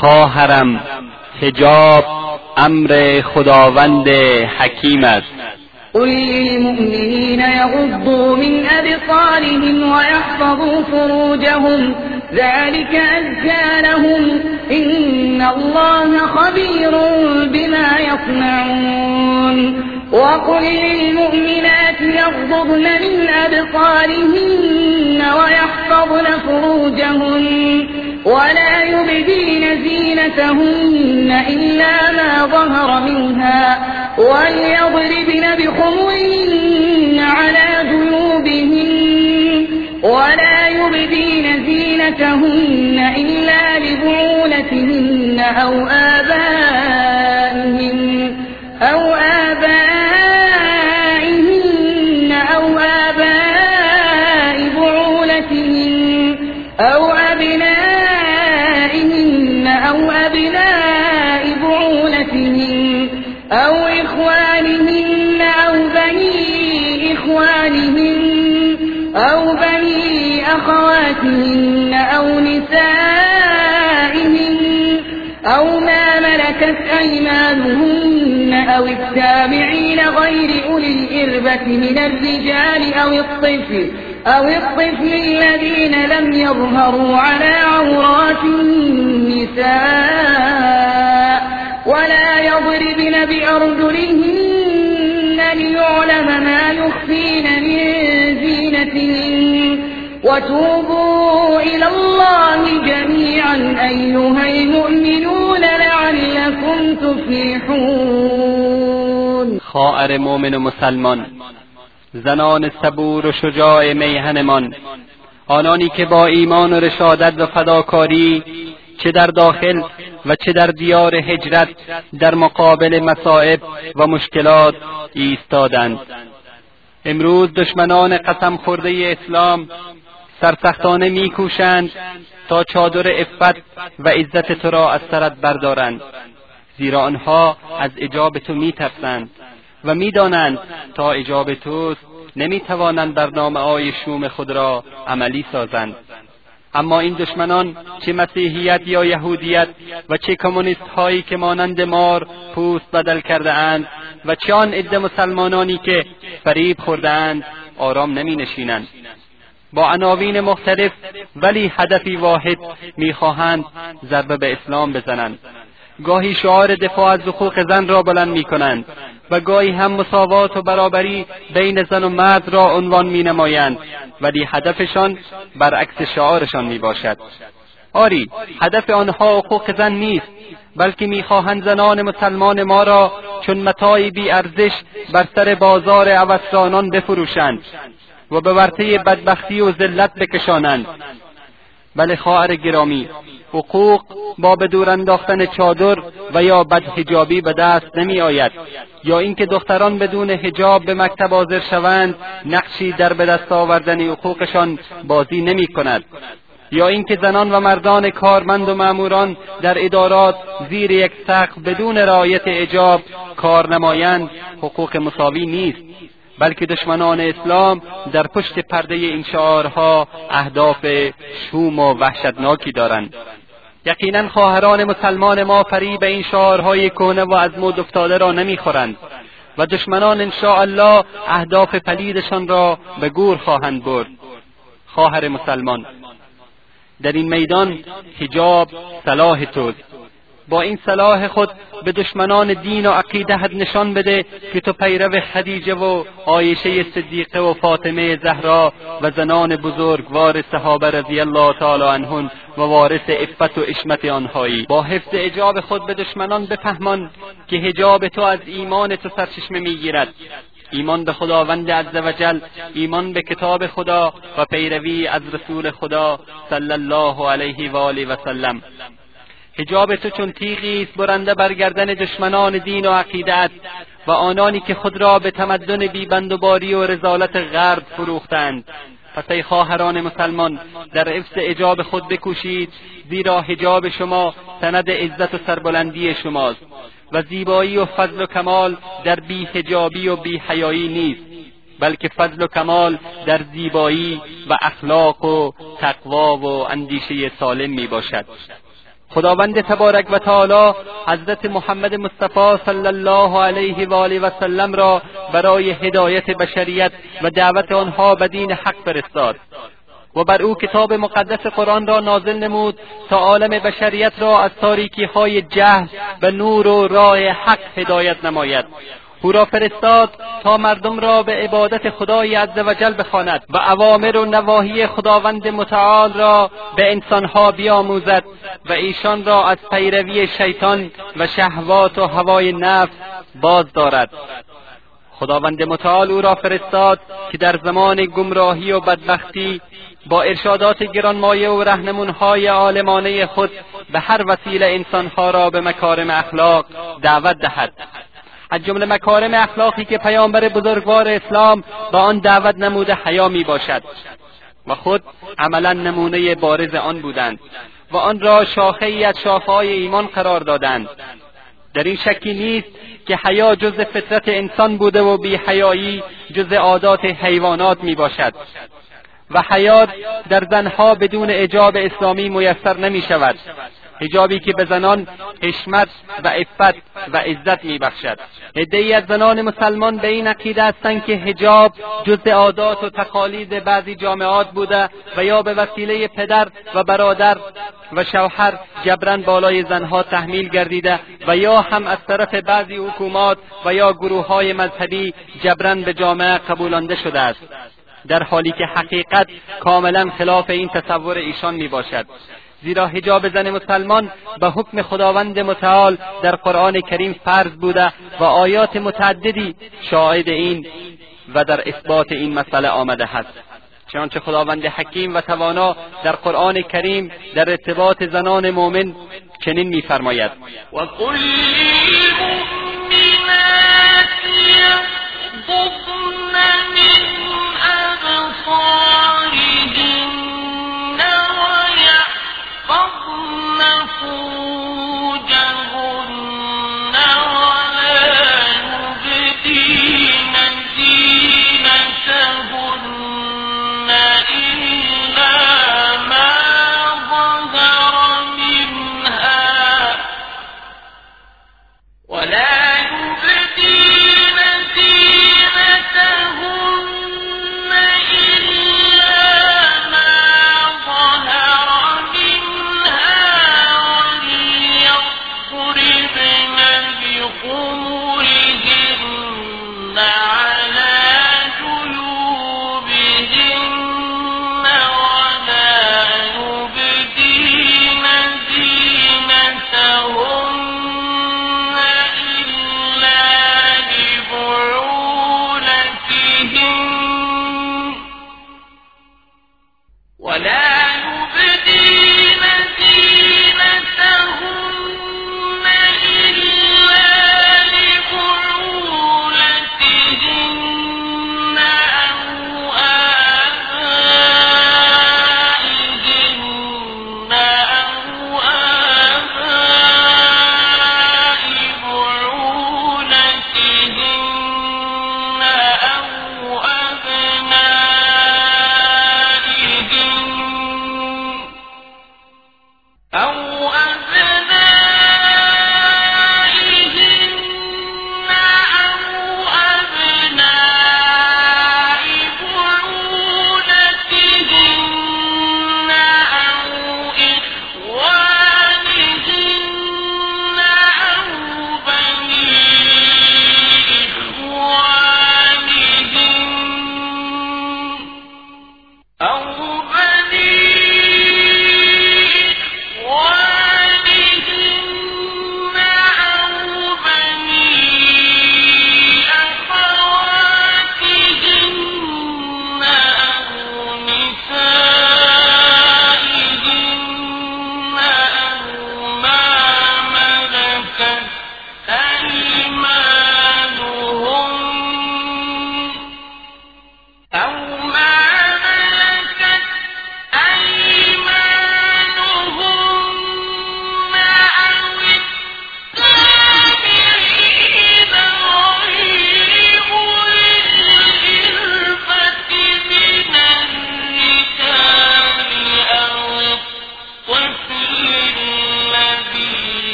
خواهرم، حجاب امر خداوند حکیم است. قل للمؤمنین یغضوا من ابصارهم ويحفظوا فروجهم ذلك أزكى لهم إن الله خبير بما يصنعون وقل للمؤمنات يغضضن من أبصارهن ويحفظن فروجهن ولا يبدين زينتهن إلا ما ظهر منها وليضربن بخمرهن على جيوبهن ولا يبدين زينتهن إلا لبعولتهن أو آبائهن أو آباء بعولتهن أو أبنائهن أو أبناء بعولتهن أو إخوانهن أو بني إخوانهن أو بني أخواتهن أو نسائهن أو ما ملكت أيمانهن أو التابعين غير أولي الإربة من الرجال أو الطفل الذين لم يظهروا على عورات النساء ولا يضربن بأرجلهن ليعلم ما يخفين من زينتهن وتوبوا إلى الله جميعا أيها المؤمنون لعلكم تفلحون. خواهر مؤمن و مسلمان، زنان صبور و شجاع میهنمان، آنانی که با ایمان و رشادت و فداکاری چه در داخل و چه در دیار هجرت در مقابل مصائب و مشکلات ایستادند. امروز دشمنان قسم خورده اسلام سرسختانه میکوشند تا چادر عفت و عزت تو را از سرت بردارند، زیرا آنها از حجاب تو میترسند و میدانند تا حجاب توست نمیتوانند برنامه‌های شوم خود را عملی سازند. اما این دشمنان، چه مسیحیت یا یهودیت و چه کمونیست هایی که مانند مار پوست بدل کرده اند و چه آن عده مسلمانانی که فریب خورده اند، آرام نمی نشینند. با عناوین مختلف ولی هدفی واحد میخواهند ضربه به اسلام بزنند. گاهی شعار دفاع از حقوق زن را بلند میکنند و گاهی هم مساوات و برابری بین زن و مرد را عنوان مینمایند، ولی هدفشان برعکس شعارشان میباشد. آری، هدف آنها حقوق زن نیست، بلکه میخواهند زنان مسلمان ما را چون متاعی بی ارزش بر سر بازار عوضرانان بفروشند و به ورطه بدبختی و ذلت بکشانند. بله خواهر گرامی، حقوق با به دور انداختن چادر و یا بدحجابی به دست نمی آید، یا اینکه دختران بدون حجاب به مکتب حاضر شوند نقشی در به دست آوردن حقوقشان بازی نمی کند، یا اینکه زنان و مردان کارمند و ماموران در ادارات زیر یک سقف بدون رعایت حجاب کار نمایند حقوق مساوی نیست، بلکه دشمنان اسلام در پشت پرده این شعارها اهداف شوم و وحشتناکی دارند. یقینا خواهران مسلمان ما فریب این شعارهای کهنه و از مد افتاده را نمیخورند و دشمنان انشاءالله اهداف پلیدشان را به گور خواهند برد. خواهر مسلمان، در این میدان حجاب سلاح توست. با این سلاح خود به دشمنان دین و عقیده‌ات نشان بده که تو پیرو خدیجه و عایشه صدیقه و فاطمه زهرا و زنان بزرگوار صحابه رضی الله تعالی عنهن و وارث عفت و عصمت آنهایی. با حفظ حجاب خود به دشمنان بفهمان که حجاب تو از ایمان تو سرچشمه میگیرد، ایمان به خداوند عزوجل، ایمان به کتاب خدا و پیروی از رسول خدا صلی الله علیه و آله و سلم. حجاب تو چون تیغی است برنده بر گردن دشمنان دین و عقیدت و آنانی که خود را به تمدن بیبندوباری و رذالت غرب فروختند. پس ای خواهران مسلمان، در حفظ حجاب خود بکوشید، زیرا حجاب شما سند عزت و سربلندی شماست و زیبایی و فضل و کمال در بی حجابی و بی حیایی نیست، بلکه فضل و کمال در زیبایی و اخلاق و تقوا و اندیشه سالم می باشد. خداوند تبارک و تعالی حضرت محمد مصطفی صلی الله علیه و آله و سلم را برای هدایت بشریت و دعوت آنها به دین حق فرستاد و بر او کتاب مقدس قرآن را نازل نمود تا عالم بشریت را از تاریکی‌های جهل به نور و راه حق هدایت نماید. او را فرستاد تا مردم را به عبادت خدای عزوجل بخواند و اوامر و نواهی خداوند متعال را به انسانها بیاموزد و ایشان را از پیروی شیطان و شهوات و هوای نفس باز دارد. خداوند متعال او را فرستاد که در زمان گمراهی و بدبختی با ارشادات گرانمایه و رهنمونهای عالمانه خود به هر وسیله انسانها را به مکارم اخلاق دعوت دهد. از جمله مکارم اخلاقی که پیامبر بزرگوار اسلام با آن دعوت نموده حیا می باشد و خود عملا نمونه بارز آن بودند و آن را شاخه‌ای از شاخه‌های ایمان قرار دادند. در این شکی نیست که حیا جز فطرت انسان بوده و بی‌حیایی جز عادات حیوانات می باشد و حیا در زنها بدون حجاب اسلامی میسر نمی شود، حجابی که به زنان حشمت و عفت و عزت میبخشد. عده‌ای از زنان مسلمان به این عقیده هستند که حجاب جزء عادات و تقالید بعضی جامعات بوده و یا به وسیله پدر و برادر و شوهر جبراً بالای زنها تحمیل گردیده و یا هم از طرف بعضی حکومات و یا گروه‌های مذهبی جبراً به جامعه قبولانده شده است، در حالی که حقیقت کاملا خلاف این تصور ایشان می باشد. زیرا حجاب زن مسلمان به حکم خداوند متعال در قرآن کریم فرض بوده و آیات متعددی شاهد این و در اثبات این مسئله آمده است. چنانچه خداوند حکیم و توانا در قرآن کریم در ارتباط زنان مؤمن چنین می‌فرماید: و کل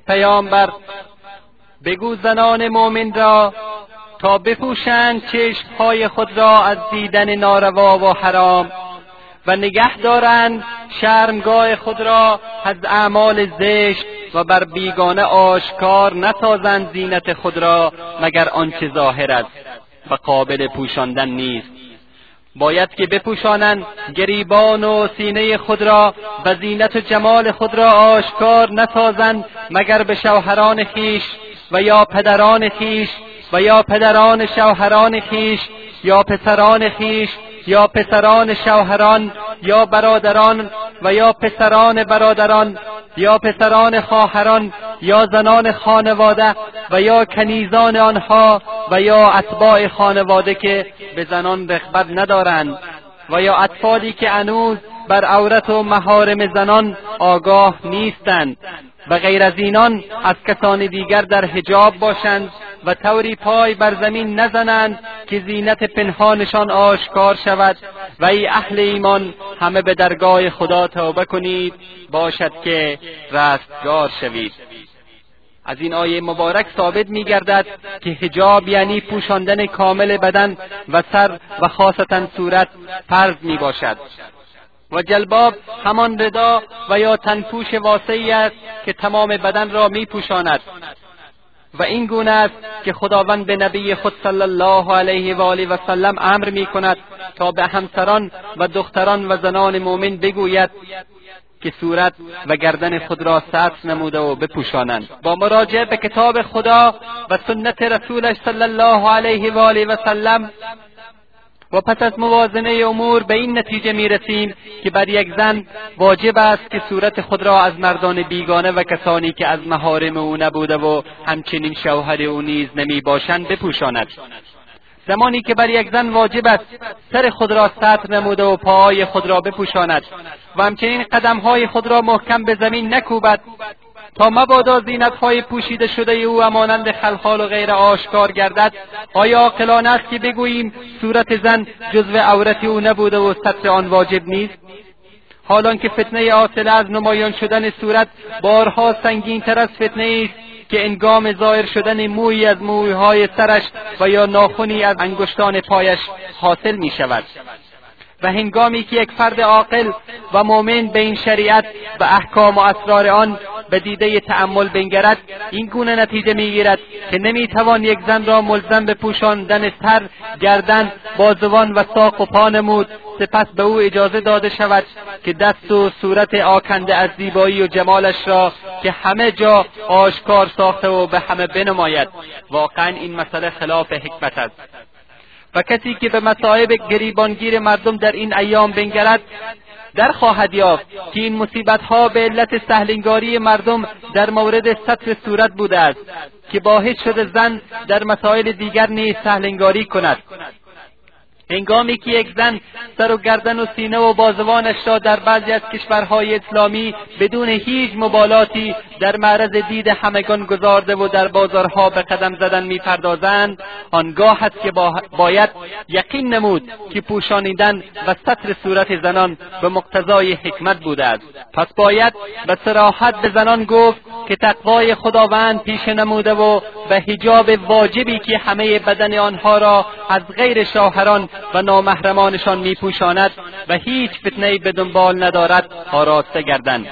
پیامبر بگو زنان مؤمن را تا بپوشند چشمهای خود را از دیدن ناروا و حرام و نگه دارند شرمگاه خود را از اعمال زشت و بر بیگانه آشکار نسازند زینت خود را مگر آنچه ظاهر است و قابل پوشاندن نیست. باید که بپوشانند گریبان و سینه خود را و زینت و جمال خود را آشکار نسازند مگر به شوهران خیش و یا پدران خیش و یا پدران شوهران خیش یا پسران خیش یا پسران شوهران یا برادران و یا پسران برادران یا پسران خواهران یا زنان خانواده و یا کنیزان آنها و یا اتباع خانواده که به زنان رغبت ندارند و یا اطفالی که هنوز بر عورت و محارم زنان آگاه نیستند و غیر از اینان از کسان دیگر در حجاب باشند و طوری پای بر زمین نزنند که زینت پنهانشان آشکار شود. و ای اهل ایمان همه به درگاه خدا توبه کنید باشد که رستگار شوید. از این آیه مبارک ثابت می‌گردد که حجاب یعنی پوشاندن کامل بدن و سر و خاصتا صورت فرض میباشد و جلباب همان ردا و یا تنپوش واسعی است که تمام بدن را میپوشاند و این گونه است که خداوند به نبی خود صلی الله علیه و آله و سلم امر می‌کند تا به همسران و دختران و زنان مؤمن بگوید که صورت و گردن خود را ستر نموده و بپوشانند. با مراجعه به کتاب خدا و سنت رسولش صلی الله علیه و آله و سلم و پس از موازنه امور به این نتیجه میرسیم که بر یک زن واجب است که صورت خود را از مردان بیگانه و کسانی که از محارم او نبوده و همچنین شوهر او نیز نمی باشند بپوشاند. زمانی که بر یک زن واجب است سر خود را ستر نموده و پاهای خود را بپوشاند و همچنین قدمهای خود را محکم به زمین نکوبد تا مبادا زینت‌های پوشیده شده او همانند خلخال و غیر آشکار گردد، آیا عاقلانه است که بگوییم صورت زن جزو عورت او نبوده و ستر آن واجب نیست؟ حالان که فتنه حاصله از نمایان شدن صورت بارها سنگین‌تر از فتنه است که انگام ظاهر شدن مویی از مویهای سرش و یا ناخنی از انگشتان پایش حاصل می شود. و هنگامی که یک فرد عاقل و مؤمن به این شریعت و احکام و اسرار آن به دیده تأمل بنگرد، این گونه نتیجه میگیرد که نمیتوان یک زن را ملزم به پوشاندن سر، گردن، بازوان و ساق و پا نمود، سپس به او اجازه داده شود که دست و صورت آکنده از زیبایی و جمالش را که همه جا آشکار ساخته و به همه بنماید. واقعا این مسئله خلاف حکمت است و کسی که به مصائب گریبانگیر مردم در این ایام بنگرد در خواهد یافت که این مصیبت‌ها به علت سهلنگاری مردم در مورد ستر صورت بوده است که باعث شده زن در مسائل دیگر نیز سهلنگاری کند. هنگامی که یک زن سر و گردن و سینه و بازوانش را در بعضی از کشورهای اسلامی بدون هیچ مبالاتی در معرض دید همگان گذارده و در بازارها به قدم زدن می‌پردازند، آنگاه است که باید یقین نمود که پوشانیدن و ستر صورت زنان به مقتضای حکمت بوده است. پس باید به صراحت به زنان گفت که تقوای خداوند پیش نموده و به حجاب واجبی که همه بدن آنها را از غیر شوهران و نامحرمانشان میپوشاند و هیچ فتنه‌ای به دنبال ندارد آراسته گردند.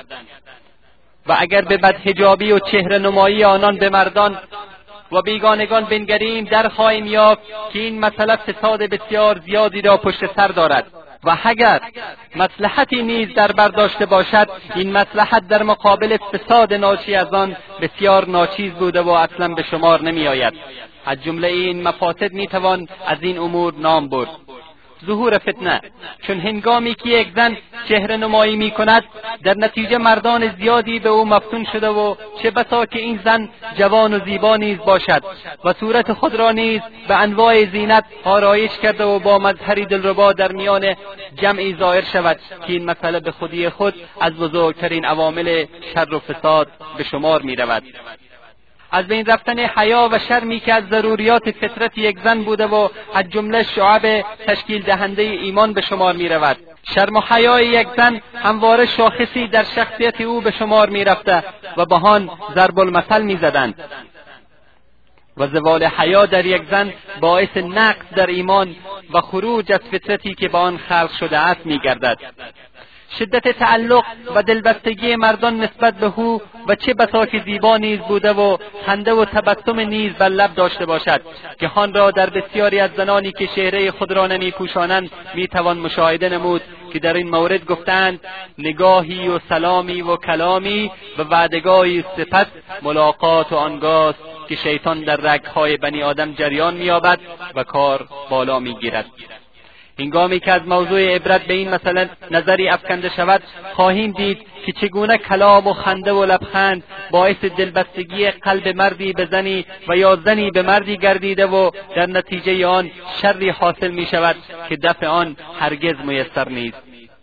و اگر به بدحجابی و چهره نمایی آنان به مردان و بیگانگان بنگریم، در خواهیم یافت که این مسئله فساد بسیار زیادی را پشت سر دارد و اگر مصلحتی نیز در برداشته باشد، این مصلحت در مقابل فساد ناشی از آن بسیار ناچیز بوده و اصلا به شمار نمی آید. از جمله این مفاسد میتوان از این امور نام برد: ظهور فتنه، چون هنگامی که یک زن چهره نمایی می کند در نتیجه مردان زیادی به او مفتون شده و چه بسا که این زن جوان و زیبا نیز باشد و صورت خود را نیز به انواع زینت آرایش کرده و با مظهری دلربا در میان جمعی ظاهر شود که این مسئله به خودی خود از بزرگترین عوامل شر و فساد به شمار می رود. از بین رفتن حیا و شرمی که از ضروریات فطرت یک زن بوده و از جمله شعب تشکیل دهنده ایمان به شمار می رود. شرم و حیای یک زن همواره شاخصی در شخصیت او به شمار می‌رفته و به آن ضرب المثل می‌زدند و زوال حیا در یک زن باعث نقص در ایمان و خروج از فطرتی که با آن خلق شده است می‌گردد. شدت تعلق و دلبستگی مردان نسبت به او و چه بسا که زیبا نیز بوده و خنده و تبسم نیز بر لب داشته باشد که آن را در بسیاری از زنانی که چهره خود را نمی‌پوشانند میتوان مشاهده نمود که در این مورد گفتند نگاهی و سلامی و کلامی و وعدگاهی صفت ملاقات و آنگاست که شیطان در رگ‌های بنی آدم جریان می‌یابد و کار بالا می‌گیرد. هنگامی که از موضوع عبرت به این مسئله نظری افکنده شود خواهیم دید که چگونه کلام و خنده و لبخند باعث دلبستگی قلب مردی به زنی و یا زنی به مردی گردیده و در نتیجه آن شری حاصل می شود که دفع آن هرگز میسر نیست.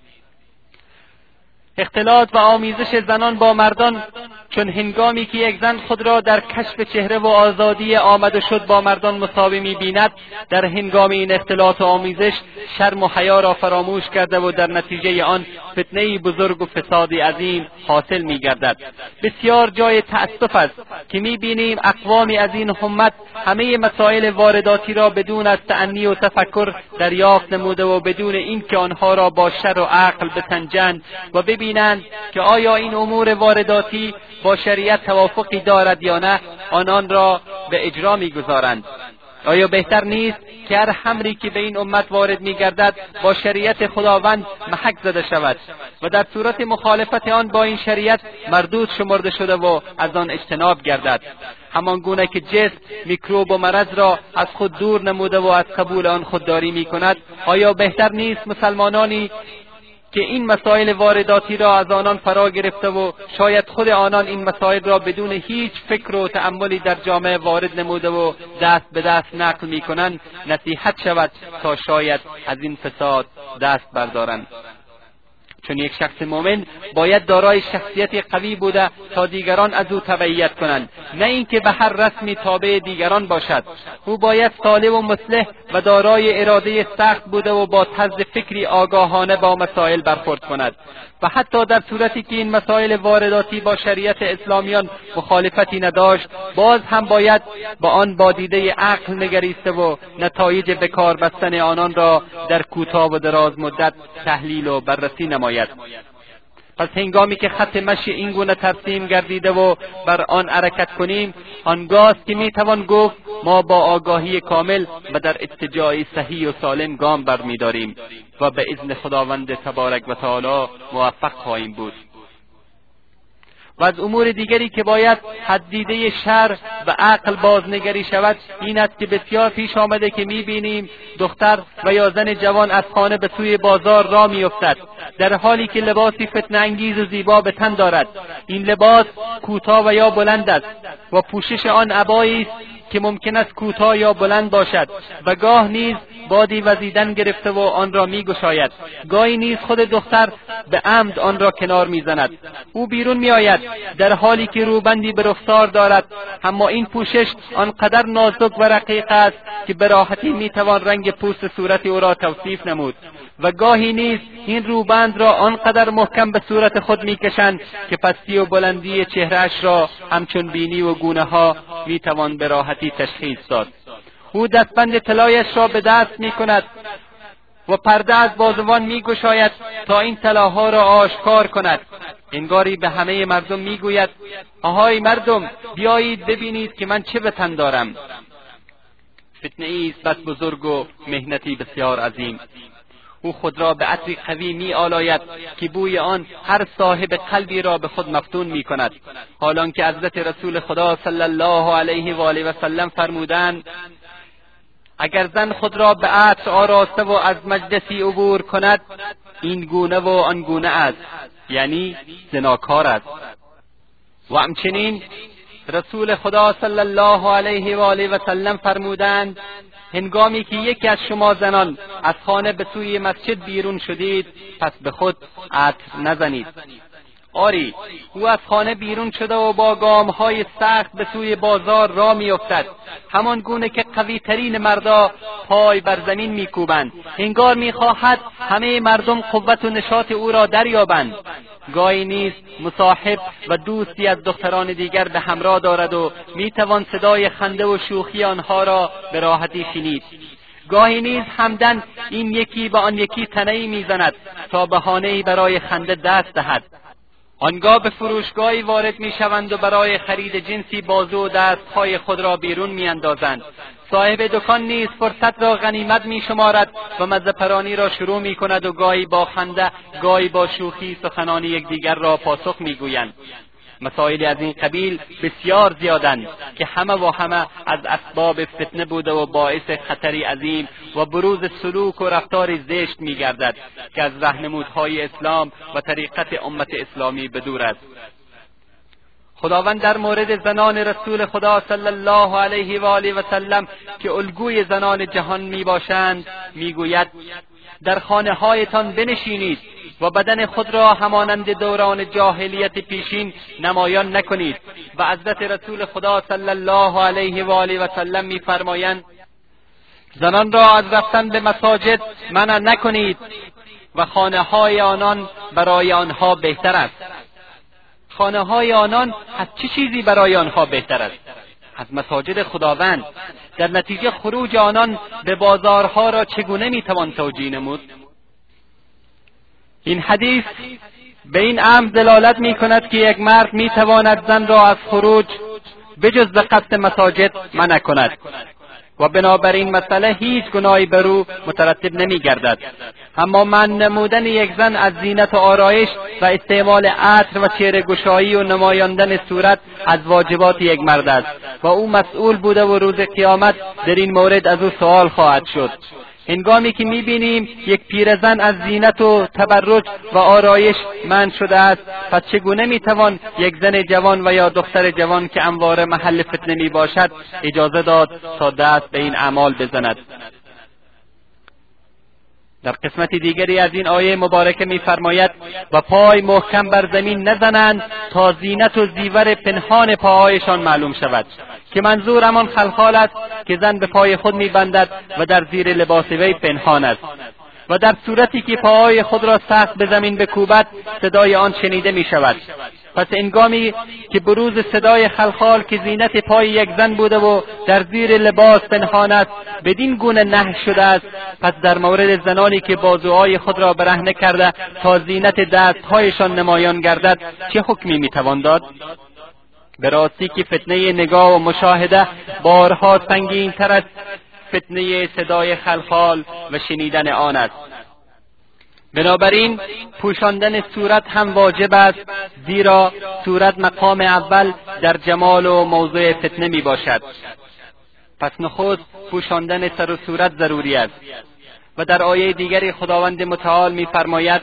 اختلاط و آمیزش زنان با مردان، چون هنگامی که یک زن خود را در کشف چهره و آزادی آمد و شد با مردان مساوی می‌بیند، در هنگام این اختلاط و آمیزش شرم و حیا را فراموش کرده و در نتیجه آن فتنه‌ای بزرگ و فسادی عظیم حاصل می‌گردد. بسیار جای تأسف است که می‌بینیم اقوامی از این امت همه مسائل وارداتی را بدون از تأنی و تفکر دریافت نموده و بدون اینکه آنها را با شر و عقل بسنجند و ببینند که آیا این امور وارداتی با شریعت توافقی دارد یا نه، آنان را به اجرا می‌گذارند. آیا بهتر نیست که هر امری که به این امت وارد می‌گردد با شریعت خداوند محک زده شود و در صورت مخالفت آن با این شریعت مردود شمرده شده و از آن اجتناب گردد؟ همان گونه که جسم میکروب و مرض را از خود دور نموده و از قبول آن خودداری می‌کند، آیا بهتر نیست مسلمانانی که این مسائل وارداتی را از آنان فرا گرفته و شاید خود آنان این مسائل را بدون هیچ فکر و تأملی در جامعه وارد نموده و دست به دست نقل میکنند نصیحت شود تا شاید از این فساد دست بردارند؟ چون یک شخص مؤمن باید دارای شخصیت قوی بوده تا دیگران از او تبعیت کنند، نه اینکه به هر رسمی تابع دیگران باشد. او باید صالح و مصلح و دارای اراده سخت بوده و با طرز فکری آگاهانه با مسائل برخورد کند و حتی در صورتی که این مسائل وارداتی با شریعت اسلامیان مخالفتی نداشت، باز هم باید با آن با دیده عقل نگریسته و نتایج به کار بستن آنان را در کوتاه و دراز مدت تحلیل و بررسی نماید. پس هنگامی که خط مشی این گونه ترسیم گردیده و بر آن حرکت کنیم، آنگاست که میتوان گفت ما با آگاهی کامل و در اتجاهی صحیح و سالم گام برمی‌داریم و به اذن خداوند تبارک و تعالی موفق خواهیم بود. و از امور دیگری که باید حدیده شرع و عقل بازنگری شود این است که بسیار پیش آمده که می‌بینیم دختر و یا زن جوان از خانه به سوی بازار راه می‌افتد در حالی که لباسی فتنه انگیز و زیبا به تن دارد. این لباس کوتاه و یا بلند است و پوشش آن عبایی است که ممکن است کوتاه یا بلند باشد و گاه نیز بادی وزیدن گرفته و آن را می‌گشاید. گاهی نیز خود دختر به عمد آن را کنار می‌زند. او بیرون می‌آید در حالی که روبندی به رخسار دارد، اما این پوشش آنقدر نازک و رقیق است که به راحتی می‌توان رنگ پوست صورت او را توصیف نمود و گاهی نیز این روبند را آنقدر محکم به صورت خود می‌کشند که پستی و بلندی چهره‌اش را همچون بینی و گونه‌ها می‌توان به راحتی تشخیص داد. او دستبند طلایش را به دست می‌کند و پرده از بازوان می‌گشاید تا این طلاها را آشکار کند. انگاری به همه مردم می‌گوید آهای مردم، بیایید ببینید که من چه به تن دارم. فتنه ایست بس بزرگ و مهنتی بسیار عظیم. او خود را به عطری قوی می‌آلاید که بوی آن هر صاحب قلبی را به خود مفتون می‌کند، حالانکه حضرت رسول خدا صلی الله علیه و آله و سلم فرمودند اگر زن خود را به عطر آراسته و از مجلسی عبور کند این گونه و آن گونه است، یعنی زناکار است. و همچنین رسول خدا صلی الله علیه و آله و سلم فرمودند هنگامی که یکی از شما زنان از خانه به سوی مسجد بیرون شدید پس به خود عطر نزنید. آری، او از خانه بیرون شده و با گام‌های سخت به سوی بازار راه می‌افتد، همان گونه که قوی‌ترین مردا پای بر زمین می‌کوبند، انگار می‌خواهد همه مردم قوت و نشاط او را دریابند. گاهی نیز مصاحب و دوستی از دختران دیگر به همراه دارد و می‌توان صدای خنده و شوخی آنها را به راحتی شنید. گاهی نیز همدن این یکی به آن یکی تنه‌ای می‌زند تا بهانه‌ای برای خنده دست دهد. آنگاه به فروشگاهی وارد می‌شوند و برای خرید جنسی بازو و دست‌های خود را بیرون می‌اندازند. صاحب دکان نیز فرصت را غنیمت می‌شمارد و مزه‌پرانی را شروع می‌کند و گاهی با خنده، گاهی با شوخی سخنان یکدیگر را پاسخ می‌گویند. مسائل از این قبیل بسیار زیادند که همه و همه از اسباب فتنه بوده و باعث خطری عظیم و بروز سلوک و رفتار زشت می‌گردد که از راهنمودهای اسلام و طریقت امت اسلامی بدور است. خداوند در مورد زنان رسول خدا صلی الله علیه و آله و سلم که الگوی زنان جهان میباشند میگوید: در خانه‌هایتان بنشینید و بدن خود را همانند دوران جاهلیت پیشین نمایان نکنید. و حضرت رسول خدا صلی الله علیه و آله و سلم میفرمایند: زنان را از رفتن به مساجد منع نکنید و خانه‌های آنان برای آنها بهتر است. خانه‌های آنان از چه چیزی برای آنها بهتر است؟ از مساجد خداوند. در نتیجه خروج آنان به بازارها را چگونه میتوان توجیه نمود؟ این حدیث به این امر دلالت میکند که یک مرد میتواند زن را از خروج بجز به قصد مساجد منع کند و بنابراین مسئله هیچ گناهی بر او مترتب نمیگردد. اما منع نمودن یک زن از زینت و آرایش و استعمال عطر و چهره گشایی و نمایاندن صورت از واجبات یک مرد است و او مسئول بوده و روز قیامت در این مورد از او سوال خواهد شد. هنگامی که می‌بینیم یک پیرزن از زینت و تبرج و آرایش منع شده است، پس چگونه می‌توان یک زن جوان و یا دختر جوان که همواره محل فتنه میباشد اجازه داد تا دست به این اعمال بزند؟ در قسمت دیگری از این آیه مبارکه می‌فرماید: و پای محکم بر زمین نزنند تا زینت و زیور پنهان پاهایشان معلوم شود، که منظور همان خلخال است که زن به پای خود می‌بندد و در زیر لباس وی پنهان است و در صورتی که پاهای خود را سخت به زمین بکوبد صدای آن شنیده می‌شود. پس هنگامی که بروز صدای خلخال که زینت پای یک زن بوده و در زیر لباس پنهان است بدین گونه نهی شده است، پس در مورد زنانی که بازوهای خود را برهنه کرده تا زینت دستهایشان نمایان گردد چه حکمی میتوان داد؟ به راستی که فتنه نگاه و مشاهده بارها سنگین تر از فتنه صدای خلخال و شنیدن آن است. بنابراین پوشاندن صورت هم واجب است، زیرا صورت مقام اول در جمال و موضوع فتنه می باشد. پس نخست پوشاندن سر و صورت ضروری است. و در آیه دیگری خداوند متعال می فرماید: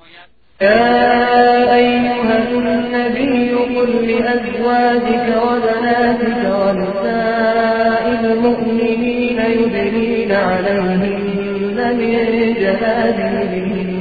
يا أيها النبي قل لأزواجك وبناتك ونساء المؤمنين يدنين عليهن من جلابيبهن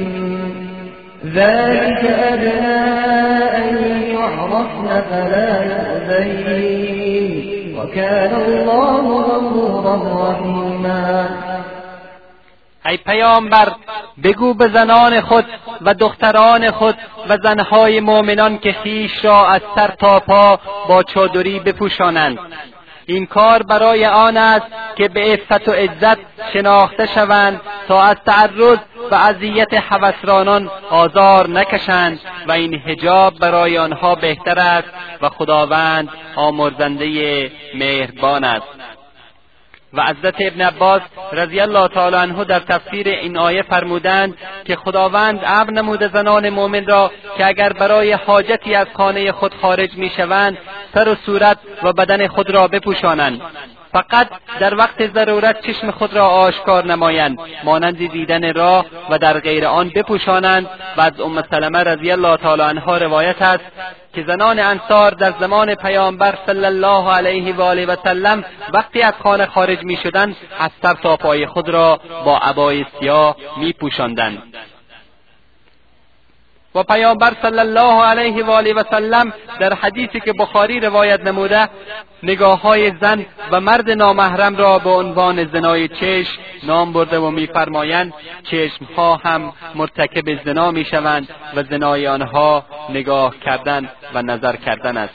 ذلك أدنى أن يعرفن فلا يؤذين وكان الله غفورا رحيما. ای پیامبر، بگو به زنان خود و دختران خود و زنهای مؤمنان که خویش را از سر تا پا با چادری بپوشانند. این کار برای آن است که به عفت و عزت شناخته شوند تا از تعرض و اذیت هوسرانان آزار نکشند و این حجاب برای آنها بهتر است و خداوند آمرزنده مهربان است. و حضرت ابن عباس رضی الله تعالی عنه در تفسیر این آیه فرمودند که خداوند امر نموده زنان مؤمن را که اگر برای حاجتی از خانه خود خارج میشوند سر و صورت و بدن خود را بپوشانند، فقط در وقت ضرورت چشم خود را آشکار نمایند، مانند دیدن راه و در غیر آن بپوشانند. و از ام سلمه رضی الله تعالی عنها روایت است که زنان انصار در زمان پیامبر صلی الله علیه و آله و سلم وقتی از خانه خارج می شدند از سر تا پای خود را با عبای سیاه می پوشاندند. و پیامبر صلی الله علیه و آله و سلم در حدیثی که بخاری روایت نموده نگاه‌های زن و مرد نامحرم را به عنوان زنای چشم نام برده و می‌فرمایند چشم‌ها هم مرتکب زنا می‌شوند و زنای آنها نگاه کردن و نظر کردن است.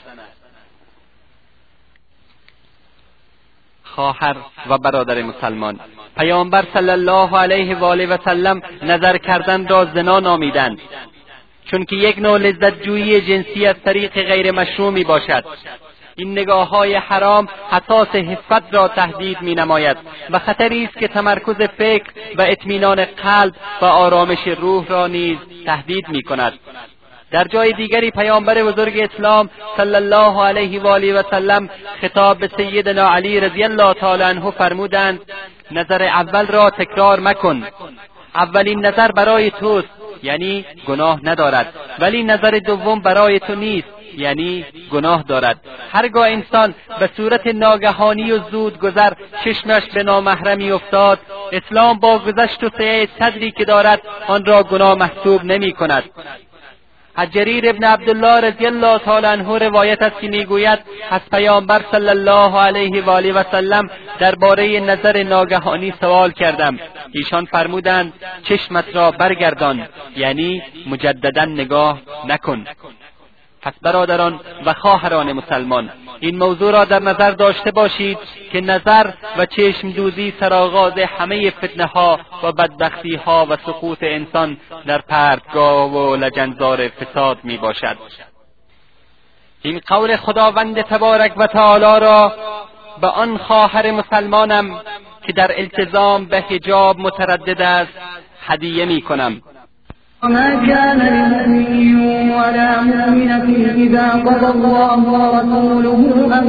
خواهر و برادر مسلمان، پیامبر صلی الله علیه و آله و سلم نظر کردن را زنا نامیدند، چون که یک نوع لذت جویی جنسی از طریق غیر مشروع می باشد. این نگاه‌های حرام حساس حفت را تهدید می‌نماید و خطری است که تمرکز فکر و اطمینان قلب و آرامش روح را نیز تهدید می‌کند. در جای دیگری پیامبر بزرگ اسلام صلی الله علیه و آله و سلم خطاب به سیدنا علی رضی الله تعالی عنه فرمودند نظر اول را تکرار مکن. اولین نظر برای توست، یعنی گناه ندارد، ولی نظر دوم برای تو نیست، یعنی گناه دارد. هرگاه انسان به صورت ناگهانی و زود گذر چشمش به نامحرمی افتاد، اسلام با گذشت و سعه صدری که دارد آن را گناه محسوب نمی کند. از جریر ابن عبدالله رضی الله تعالی عنه روایت است که میگوید از پیامبر صلی الله علیه و آله و سلم درباره نظر ناگهانی سوال کردم. ایشان فرمودند چشمت را برگردان، یعنی مجددا نگاه نکن. پس برادران و خواهران مسلمان، این موضوع را در نظر داشته باشید که نظر و چشم دوزی سرآغاز همه فتنه ها و بدبختی ها و سقوط انسان در پرتگاه و لجنزار فساد می باشد. این قول خداوند تبارک و تعالی را به آن خواهر مسلمانم که در التزام به حجاب متردد است هدیه می کنم. وما كان لمؤمن ولا مؤمنة إذا قضى الله ورسوله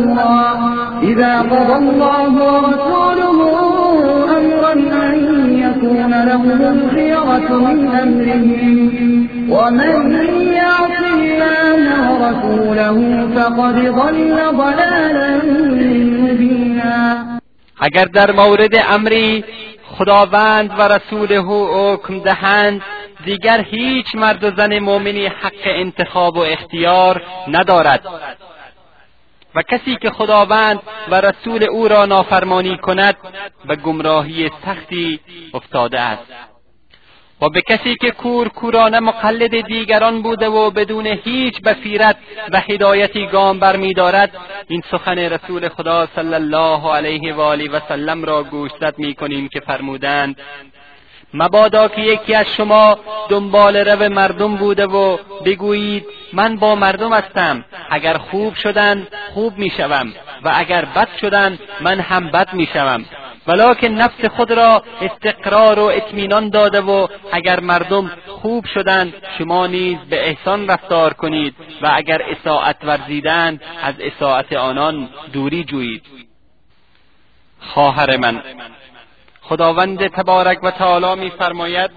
أمرا أن يكون لهم الخيرة من أمرهم ومن يعص الله ورسوله فقد ضل ضلالا مبينا. اگر در مورد امری خداوند و رسوله حکم دهند، دیگر هیچ مرد و زن مؤمنی حق انتخاب و اختیار ندارد و کسی که خداوند و رسول او را نافرمانی کند به گمراهی سختی افتاده است. و به کسی که کورانه مقلد دیگران بوده و بدون هیچ بصیرت و هدایتی گام برمی‌دارد، این سخن رسول خدا صلی الله علیه و آله و سلم را گوشزد می‌کنیم که فرمودند مبادا که یکی از شما دنبال رو مردم بوده و بگویید من با مردم هستم، اگر خوب شدن خوب میشوم و اگر بد شدن من هم بد میشوم، ولکن نفس خود را استقرار و اطمینان داده و اگر مردم خوب شدند شما نیز به احسان رفتار کنید و اگر اساءت ورزیدند از اساءت آنان دوری جویید. خواهر من، خداوند تبارک و تعالی می‌فرماید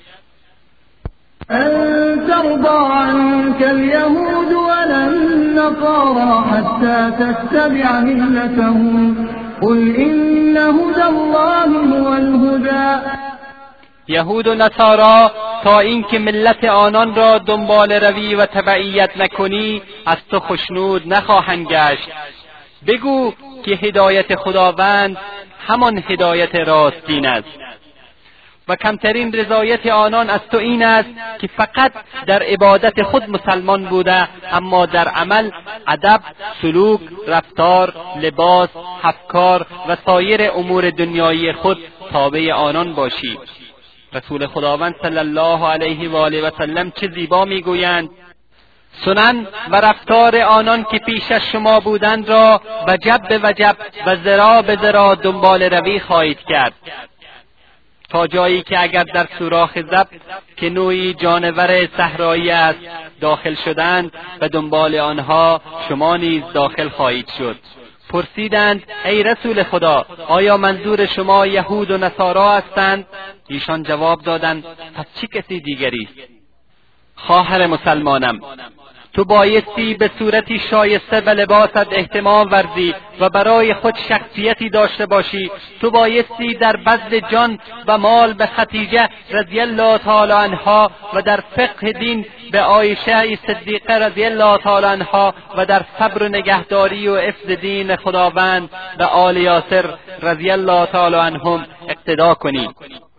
أن ترضى عنك اليهود ولا النصارى حتى تتبع ملتهم قل إن هدى الله هو الهدى. یهود و نصارا تا اینکه ملت آنان را دنبال روی و تبعیت نکنی از تو خشنود نخواهند گشت. بگو که هدایت خداوند همان هدایت راستین است و کمترین رضایت آنان از تو این است که فقط در عبادت خود مسلمان بوده اما در عمل، ادب، سلوک، رفتار، لباس، افکار و سایر امور دنیایی خود تابع آنان باشی. رسول خداوند صلی الله علیه و آله و سلم چه زیبا میگویند سنن و رفتار آنان که پیش از شما بودند را وجب به وجب و ذراع به ذراع دنبال روی خواهید کرد، تا جایی که اگر در سوراخ ضبط که نوعی جانور صحرایی است داخل شدند و دنبال آنها شما نیز داخل خواهید شد. پرسیدند ای رسول خدا آیا منظور شما یهود و نصارا هستند؟ ایشان جواب دادند پس چه کسی دیگری است؟ خواهر مسلمانم، تو بایستی به صورتی شایسته به لباست اهتمام ورزی و برای خود شخصیتی داشته باشی. تو بایستی در بذل جان و مال به خدیجه رضی الله تعالی عنها و در فقه دین به عایشه صدیقه رضی الله تعالی عنها و در صبر و نگهداری و حفظ دین خداوند به آل یاسر رضی الله تعالی عنهم اقتدا کنی.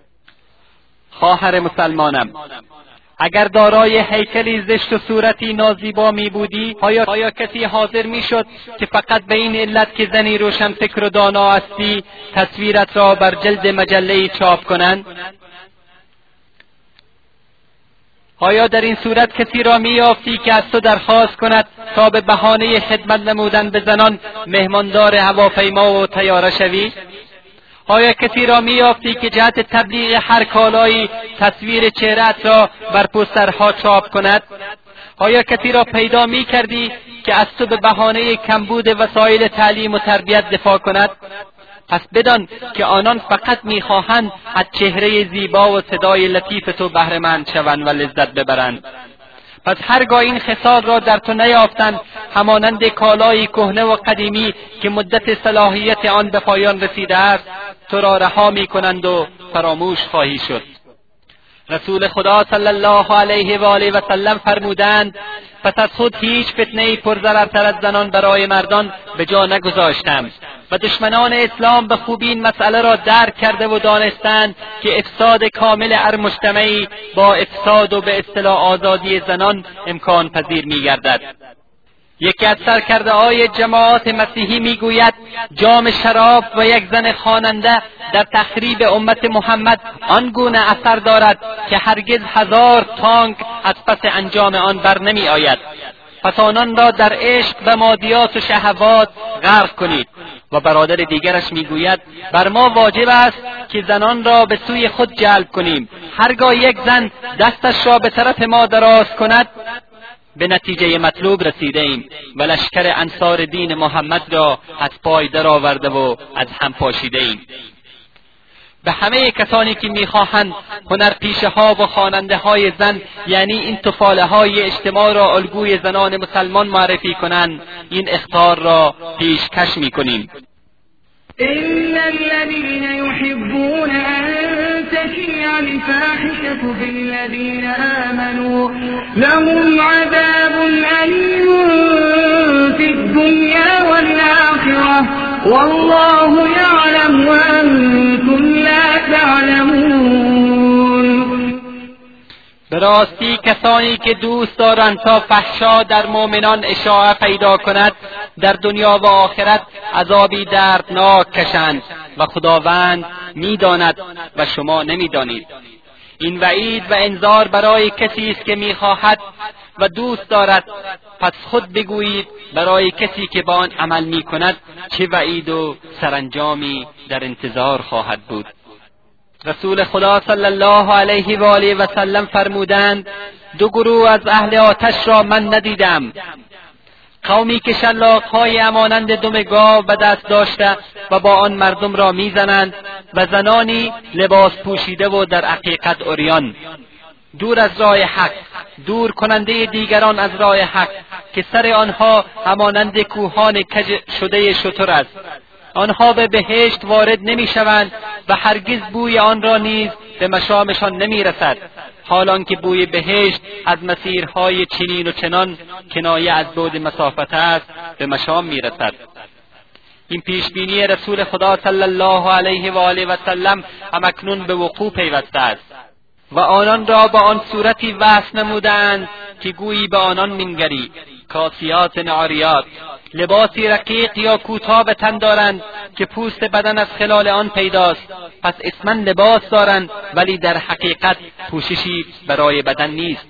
خواهر مسلمانم، اگر دارای هیکلی زشت و صورتی نازیبا می بودی، آیا کسی حاضر می شد که فقط به این علت که زنی روشن فکر و دانا هستی تصویرت را بر جلد مجله چاپ کنند؟ آیا در این صورت کسی را می یافتی که از تو درخواست کند تا به بهانه خدمت نمودن به زنان مهماندار هواپیما و طیاره شوی؟ آیا کسی را می‌یافتی که جهت تبلیغ هر کالایی تصویر چهره‌ات را بر پوسترها چاپ کند؟ آیا کسی را پیدا می‌کردی که از تو به بهانه کمبود وسایل تعلیم و تربیت دفاع کند؟ پس بدان که آنان فقط می‌خواهند از چهره زیبا و صدای لطیف تو بهره‌مند شوند و لذت ببرند. پس هرگاه این خصال را در تو نیافتند، همانند کالای کهنه و قدیمی که مدت صلاحیت آن به پایان رسیده است، تو را رها می‌کنند و فراموش خواهی شد. رسول خدا صلی الله علیه و آله و سلم فرمودند: پس از خود هیچ فتنه‌ای پرضررتر از زنان برای مردان به جا نگذاشتم و دشمنان اسلام به خوبی این مسئله را درک کرده و دانستند که افساد کامل هر مجتمعی با افساد و به اصطلاح آزادی زنان امکان پذیر می‌گردد. یکی از سرکرده‌های جماعات مسیحی میگوید جام شراب و یک زن خواننده در تخریب امت محمد آنگونه اثر دارد که هرگز 1000 تانک از پس انجام آن بر نمی آید. پس آنان را در عشق و مادیات و شهوات غرق کنید. و برادر دیگرش میگوید بر ما واجب است که زنان را به سوی خود جلب کنیم. هرگاه یک زن دستش را به طرف ما دراز کند به نتیجه مطلوب رسیده ایم و لشکر انصار دین محمد را از پای درآورده و از هم پاشیده ایم. به همه کسانی که میخواهند هنرپیشه ها و خواننده های زن، یعنی این طفاله های اجتماع را الگوی زنان مسلمان معرفی کنند، این اخطار را پیشکش میکنیم. إن الذين يحبون أن تشيع الفاحشة في الذين آمنوا لهم عذاب أليم في الدنيا والآخرة والله يعلم وأنتم لا تعلمون. به راستی کسانی که دوست دارند تا فحشا در مؤمنان اشاعه پیدا کند در دنیا و آخرت عذابی دردناک کشند و خداوند میداند و شما نمیدانید. این وعید و انذار برای کسی است که میخواهد و دوست دارد. پس خود بگویید برای کسی که با آن عمل میکند چه وعید و سرانجامی در انتظار خواهد بود. رسول خدا صلی الله علیه و آله و سلم فرمودند 2 گروه از اهل آتش را من ندیدم: قومی که شلاق‌های همانند دم گاو به دست داشته و با آن مردم را میزنند و زنانی لباس پوشیده و در حقیقت عریان، دور از راه حق، دور کننده دیگران از راه حق، که سر آنها همانند کوهان کج شده شتر است. آنها به بهشت وارد نمی‌شوند و هرگز بوی آن را نیز به مشامشان نمی‌رسد، حالان که بوی بهشت از مسیرهای چنین و چنان کنایه از بعد مسافت است به مشام می‌رسد. این پیشبینی رسول خدا صلی الله علیه و آله و سلم همکنون به وقوع پیوسته است و آنان را با آن صورتی وصف نمودند که گویی به آنان مینگری: کاسیات عاریات، لباسی رقیق یا کوتاه به تن دارند که پوست بدن از خلال آن پیداست. پس اسما لباس دارند ولی در حقیقت پوششی برای بدن نیست.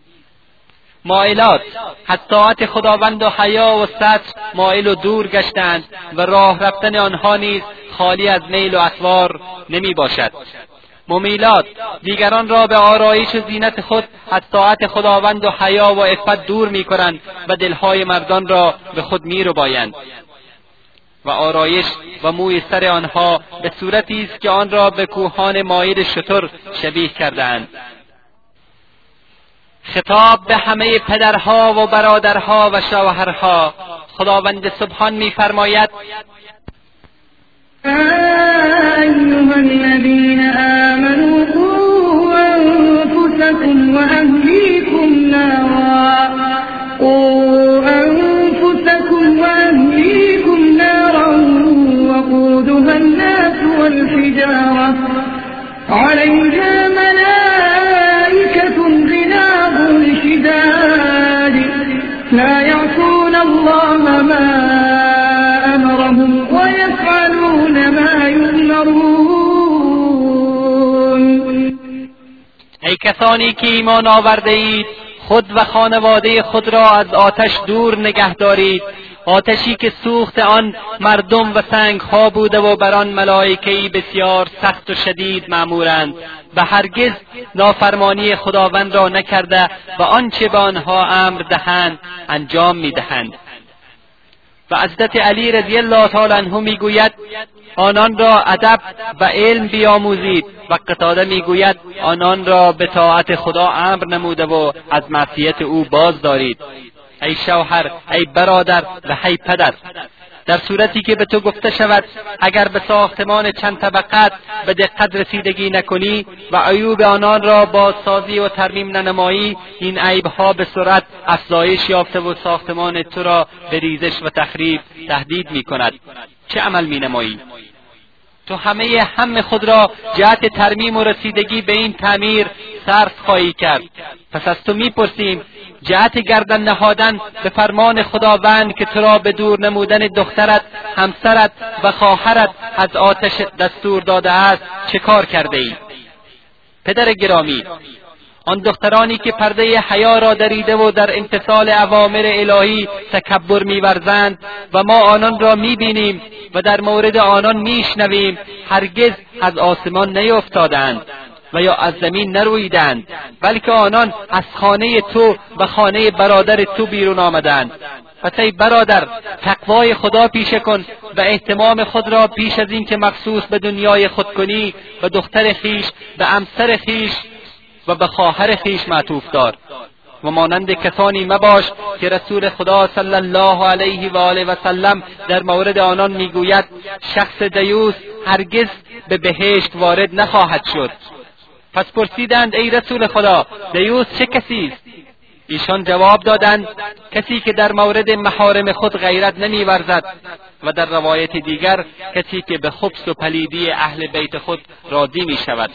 مائلات، از طاعت خداوند و حیا و ستر مائل و دور گشتند و راه رفتن آنها نیز خالی از میل و اطوار نمی باشد. ممیلات، دیگران را به آرایش و زینت خود از طاعت خداوند و حیا و عفت دور می کنند و دلهای مردان را به خود می ربایند و آرایش و موی سر آنها به صورتی است که آن را به کوهان مایل شتر شبیه کردند. خطاب به همه پدرها و برادرها و شوهرها. خداوند سبحان می‌فرماید: أيها الذين آمنوا قوا أنفسكم وأهليكم نارا وقودها الناس والحجارة عليها ملائكة غلاظ شداد لا يعصون الله ما أمرهم ويفعلون ما يؤمرون. ای کسانی که ایمان آورده اید، خود و خانواده خود را از آتش دور نگه دارید، آتشی که سوخت آن مردم و سنگها بوده و بر آن ملائکه‌ای بسیار سخت و شدید مأمورند و هرگز نافرمانی خداوند را نکرده و آنچه به آنها امر دهند انجام میدهند. و حضرت علی رضی الله تعالی عنه میگوید: آنان را ادب و علم بیاموزید. و قتاده میگوید: آنان را به طاعت خدا امر نموده و از معصیت او باز دارید. ای شوهر، ای برادر و ای پدر، در صورتی که به تو گفته شود اگر به ساختمان چند طبقت به دقت رسیدگی نکنی و عیوب آنان را بازسازی و ترمیم ننمایی، این عیبها به سرعت افزایش یافته و ساختمان تو را به ریزش و تخریب تهدید می‌کند. چه عمل می‌نمایی؟ تو هم خود را جهت ترمیم و رسیدگی به این تعمیر صرف خواهی کرد. پس از تو میپرسیم جهت گردن نهادن به فرمان خداوند که تو را به دور نمودن دخترت، همسرت و خواهرت از آتش دستور داده است چه کار کرده ای؟ پدر گرامی، آن دخترانی که پرده حیا را دریده و در امتثال اوامر الهی تکبر می‌ورزند و ما آنان را می‌بینیم و در مورد آنان می‌شنویم، هرگز از آسمان نیفتادند و یا از زمین نرویدند، بلکه آنان از خانه تو و خانه برادر تو بیرون آمدند. پس ای برادر، تقوای خدا پیشه کن و اهتمام خود را پیش از این که مخصوص به دنیای خود کنی و دختر خیش به همسر خیش و به خواهر خیش معطوف دار و مانند کسانی مباش که رسول خدا صلی الله علیه و آله و سلم در مورد آنان میگوید: شخص دیوس هرگز به بهشت وارد نخواهد شد. پس پرسیدند: ای رسول خدا، دیوس چه کسی است؟ ایشان جواب دادند: کسی که در مورد محارم خود غیرت نمی‌ورزد و در روایت دیگر کسی که به خبث و پلیدی اهل بیت خود راضی می‌شود.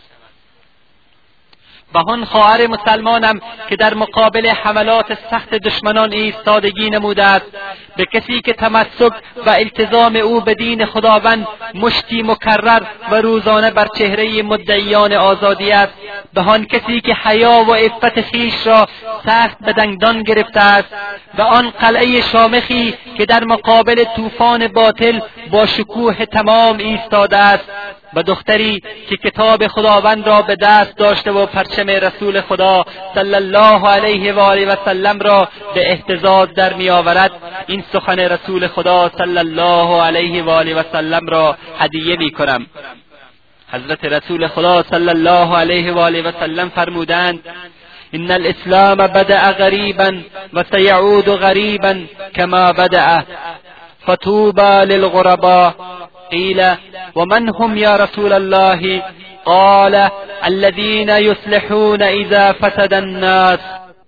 و آن خواهر مسلمانم که در مقابل حملات سخت دشمنان ایستادگی نموده است، به کسی که تمسک و التزام او به دین خداوند مشتی مکرر و روزانه بر چهره مدعیان آزادی است، به آن کسی که حیا و عفت خویش را سخت به دندان گرفته است، و آن قلعه شامخی که در مقابل طوفان باطل با شکوه تمام ایستاده است، و دختری که کتاب خداوند را به دست داشته و پرچم رسول خدا صلی الله علیه و آله و سلم را به اهتزاز در می آورد، این سخن رسول خدا صلی الله علیه و آله و سلم را هدیه می کنم. حضرت رسول خدا صلی الله علیه و آله و سلم فرمودند: ان الاسلام بدأ غریبا و سیعود غریبا کما بدأ فطوبى للغرباء. قیل ومن هم یا رسول الله؟ قال الذين يصلحون اذا فسد الناس.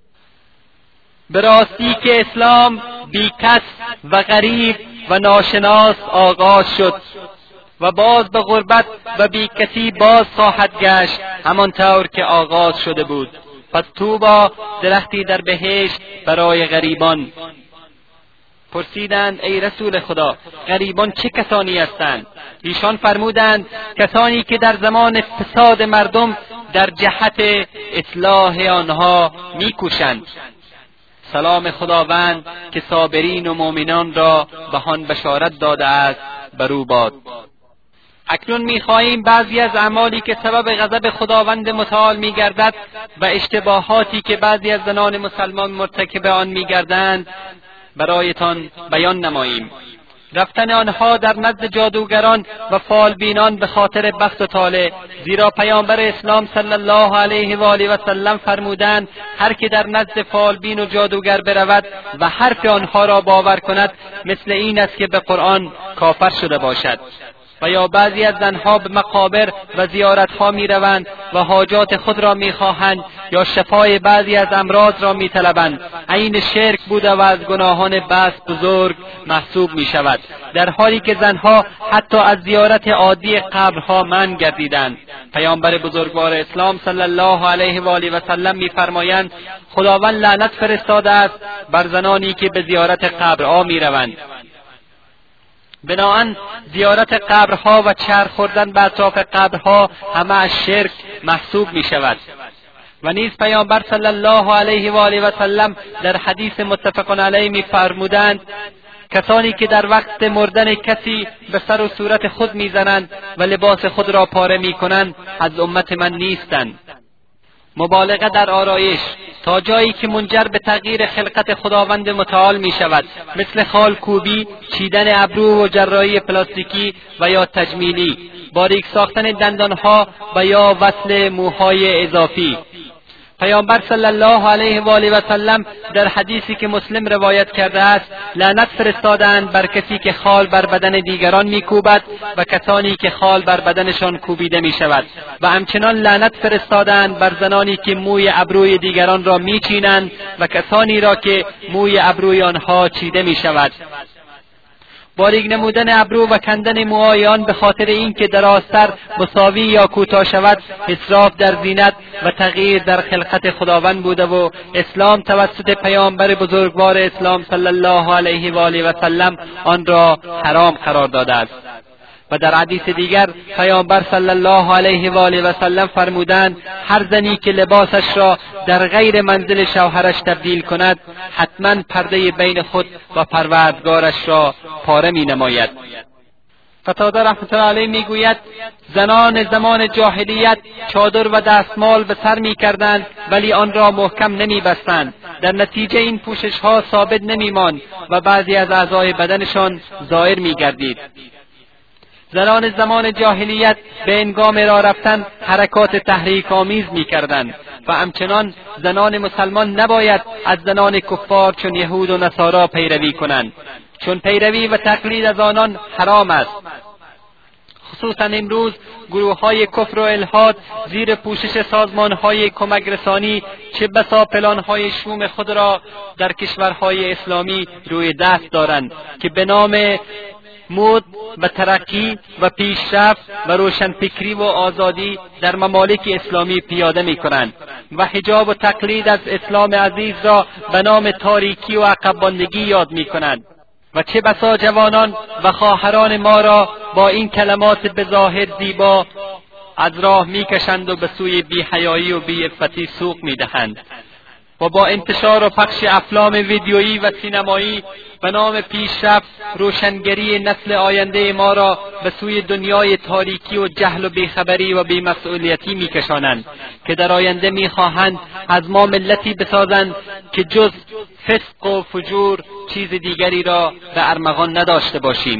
براستی که اسلام بی کس و غریب و ناشناس آغاز شد و باز به غربت و بی کسی باز خواهد گشت همانطور که آغاز شده بود. پس طوبی درختی در بهشت برای غریبان. پرسیدند: ای رسول خدا، غریبان چه کسانی هستند؟ ایشان فرمودند: کسانی که در زمان فساد مردم در جهت اصلاح آنها میکوشند. سلام خداوند که صابرین و مؤمنان را به آن بشارت داده است بر او باد. اکنون می‌خواهیم بعضی از اعمالی که سبب غضب خداوند متعال می‌گردد و اشتباهاتی که بعضی از زنان مسلمان مرتکب آن می‌گردند برایتان بیان نماییم. رفتن آنها در نزد جادوگران و فالبینان به خاطر بخت و طالع، زیرا پیامبر اسلام صلی الله علیه و آله و سلم فرمودند هر که در نزد فالبین و جادوگر برود و حرف آنها را باور کند مثل این است که به قرآن کافر شده باشد. و یا بعضی از زنها به مقابر و زیارتها می روند و حاجات خود را می خواهند یا شفای بعضی از امراض را می طلبند. عین شرک بوده و از گناهان بس بزرگ محسوب می شود، در حالی که زنها حتی از زیارت عادی قبرها منع گردیدند. پیامبر بزرگوار اسلام صلی الله علیه و آله و سلم می فرمایند خداوند لعنت فرستاده است بر زنانی که به زیارت قبرها می روند. بناهن زیارت قبرها و چرخ خوردن به اطراف قبرها همه از شرک محسوب می شود. و نیز پیامبر صلی الله علیه و آله و سلم در حدیث متفق علیه می فرمودند کسانی که در وقت مردن کسی به سر و صورت خود می زنند و لباس خود را پاره می کنند از امت من نیستند. مبالغه در آرایش تا جایی که منجر به تغییر خلقت خداوند متعال می شود، مثل خالکوبی، چیدن ابرو و جراحی پلاستیکی و یا تجمیلی، باریک ساختن دندانها و یا وصل موهای اضافی. پیامبر صلی الله علیه و آله و سلم در حدیثی که مسلم روایت کرده است لعنت فرستادند بر کسی که خال بر بدن دیگران میکوبد و کسانی که خال بر بدنشان کوبیده می شود، و همچنان لعنت فرستادند بر زنانی که موی ابروی دیگران را میچینند و کسانی را که موی ابروی آنها چیده می شود. باریک نمودن ابرو و کندن موهای آن به خاطر اینکه درازتر مساوی یا کوتاه شود اسراف در زینت و تغییر در خلقت خداوند بوده و اسلام توسط پیامبر بزرگوار اسلام صلی الله علیه و آله و سلم آن را حرام قرار داده است. و در حدیث دیگر پیامبر صلی الله علیه و آله و سلم فرمودند هر زنی که لباسش را در غیر منزل شوهرش تبدیل کند حتما پرده بین خود و پروردگارش را پاره می نماید. قتاده رحمت الله علیه می گوید زنان زمان جاهلیت چادر و دستمال به سر می کردند ولی آن را محکم نمی بستند. در نتیجه این پوشش ها ثابت نمی ماند و بعضی از اعضای بدنشان ظاهر می گردید. زنان زمان جاهلیت به هنگام راه رفتن حرکات تحریک آمیز می کردند و همچنان زنان مسلمان نباید از زنان کفار چون یهود و نصارا پیروی کنند، چون پیروی و تقلید از آنان حرام است. خصوصا امروز گروه‌های کفر و الحاد زیر پوشش سازمان‌های کمک رسانی چه بسا پلان‌های شوم خود را در کشورهای اسلامی روی دست دارند که به نام مد و ترقی و پیشرفت و روشنفکری و آزادی در ممالک اسلامی پیاده می‌کنند و حجاب و تقلید از اسلام عزیز را به نام تاریکی و عقب‌ماندگی یاد می‌کنند و چه بسا جوانان و خواهران ما را با این کلمات بظاهر زیبا از راه می‌کشند و به سوی بی‌حیایی و بی‌عفتی سوق می‌دهند و با انتشار و پخش افلام ویدیویی و سینمایی به نام پیشرفت روشنگری نسل آینده ما را به سوی دنیای تاریکی و جهل و بیخبری و بی‌مسئولیتی می‌کشانند که در آینده می‌خواهند از ما ملتی بسازند که جز فسق و فجور چیز دیگری را به ارمغان نداشته باشیم.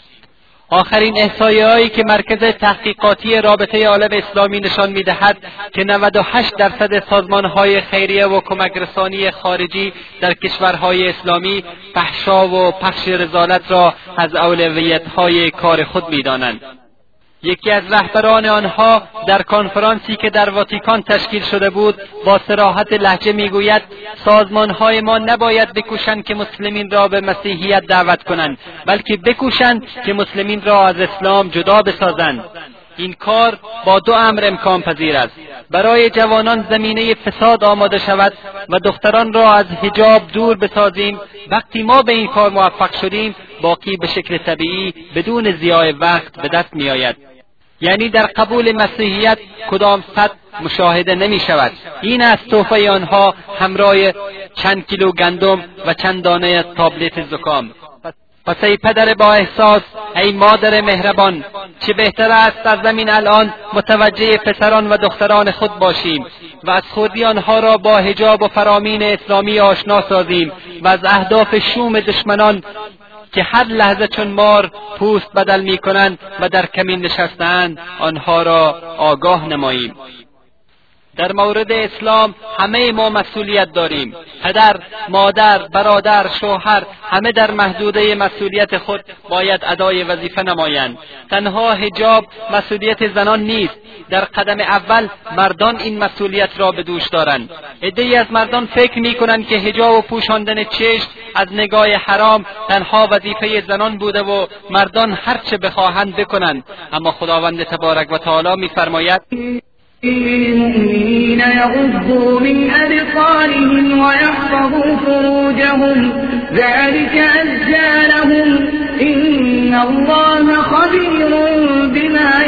آخرین احصایه‌هایی که مرکز تحقیقاتی رابطه عالم اسلامی نشان می‌دهد که 98% سازمان‌های خیریه و کمک رسانی خارجی در کشورهای اسلامی فحشا و پخش رذالت را از اولویت‌های کار خود می‌دانند. یکی از رهبران آنها در کنفرانسی که در واتیکان تشکیل شده بود با صراحت لهجه میگوید سازمان‌های ما نباید بکوشند که مسلمین را به مسیحیت دعوت کنند، بلکه بکوشند که مسلمین را از اسلام جدا بسازند. این کار با دو امر امکان پذیر است: برای جوانان زمینه فساد آماده شود و دختران را از حجاب دور بسازیم. وقتی ما به این کار موفق شدیم باقی به شکل طبیعی بدون ضیاع وقت به دست می آید. یعنی در قبول مسیحیت کدام سطح مشاهده نمی شود. این است تحفه آنها همراه چند کیلو گندم و چند دانه تابلت زکام. پس ای پدر با احساس، ای مادر مهربان، چه بهتر است در زمین الان متوجه پسران و دختران خود باشیم و از خودی آنها را با حجاب و فرامین اسلامی آشنا سازیم و از اهداف شوم دشمنان که هر لحظه چون مار پوست بدل میکنند و در کمین نشستند آنها را آگاه نماییم. در مورد اسلام همه ما مسئولیت داریم. پدر، مادر، برادر، شوهر همه در محدوده مسئولیت خود باید ادای وظیفه نمایند. تنها حجاب مسئولیت زنان نیست. در قدم اول مردان این مسئولیت را به دوش دارند. عده‌ای از مردان فکر می‌کنند که حجاب و پوشاندن چشم از نگاه حرام تنها وظیفه زنان بوده و مردان هر چه بخواهند بکنند، اما خداوند تبارک و تعالی می‌فرماید المؤمنين يغضوا من أبصارهم ويحفظوا فروجهم ذلك أزكى لهم إن الله خبير بما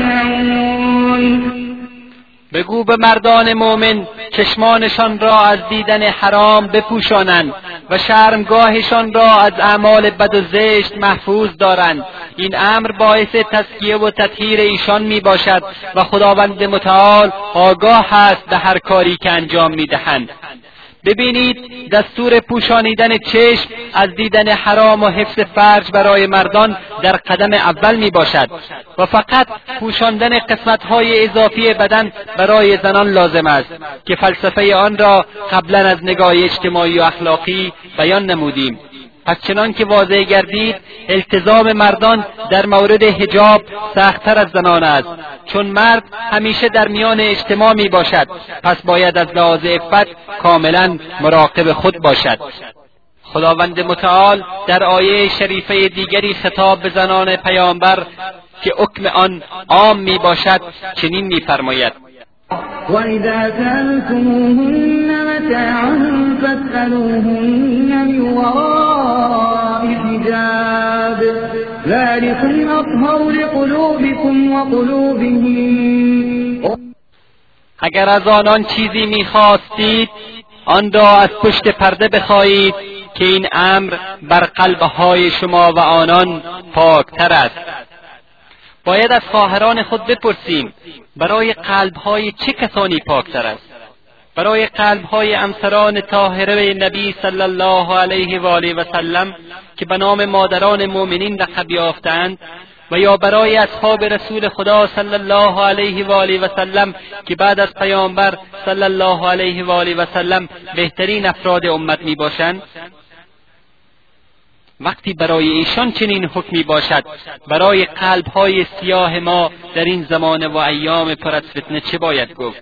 يصنعون. بگو به مردان مؤمن چشمانشان را از دیدن حرام بپوشانند و شرمگاهشان را از اعمال بد و زشت محفوظ دارند. این امر باعث تزکیه و تطهیر ایشان می باشد و خداوند متعال آگاه است به هر کاری که انجام می دهند. ببینید، دستور پوشانیدن چشم از دیدن حرام و حفظ فرج برای مردان در قدم اول می باشد و فقط پوشاندن قسمت‌های اضافی بدن برای زنان لازم است که فلسفه آن را قبلا از نگاه اجتماعی و اخلاقی بیان نمودیم. پس چنان که واضح گردید، التزام مردان در مورد حجاب سخت‌تر از زنان است، چون مرد همیشه در میان اجتماع می باشد، پس باید از لحاظ عفت کاملا مراقب خود باشد. خداوند متعال در آیه شریفه دیگری خطاب به زنان پیامبر که حکم آن عام می باشد چنین می فرماید: وَإِذَا سَأَلْتُمُوهُنَّ مَتَاعًا فَاسْأَلُوهُنَّ مِنْ وَرَاءِ حِجَابٍ ذَلِكُمْ أَطْهَرُ لِقُلُوبِكُمْ وَقُلُوبِهِمْ. اگر از آنان چیزی می‌خواستید آن را از پشت پرده بخواهید که این امر بر قلب‌های شما و آنان پاک‌تر است. باید از خواهران خود بپرسیم برای قلب‌های چه کسانی پاک‌تر است؟ برای قلب‌های همسران طاهره نبی صلی الله علیه و آله و سلم که به نام مادران مؤمنین لقب یافتند، و یا برای اصحاب رسول خدا صلی الله علیه و آله و سلم که بعد از پیامبر صلی الله علیه و آله و سلم بهترین افراد امت می باشند؟ وقتی برای ایشان چنین حکمی باشد، برای قلب‌های سیاه ما در این زمان و ایام پر از فتنه چه باید گفت؟